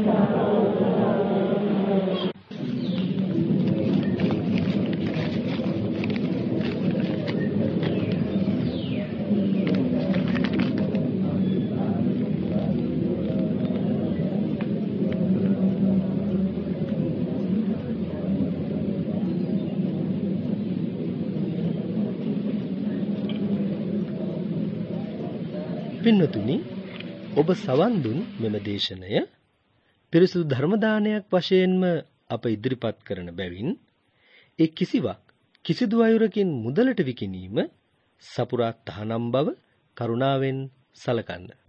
පින්වතුනි, ඔබ සවන් දුන් මෙම දේශනය පිරිසුදු ධර්ම දානයක් වශයෙන්ම අප ඉදිරිපත් කරන බැවින් ඒ කිසිවක් කිසිදු අයුරකින් මුදලට විකිණීම සපුරා තහනම් බව කරුණාවෙන් සලකන්න.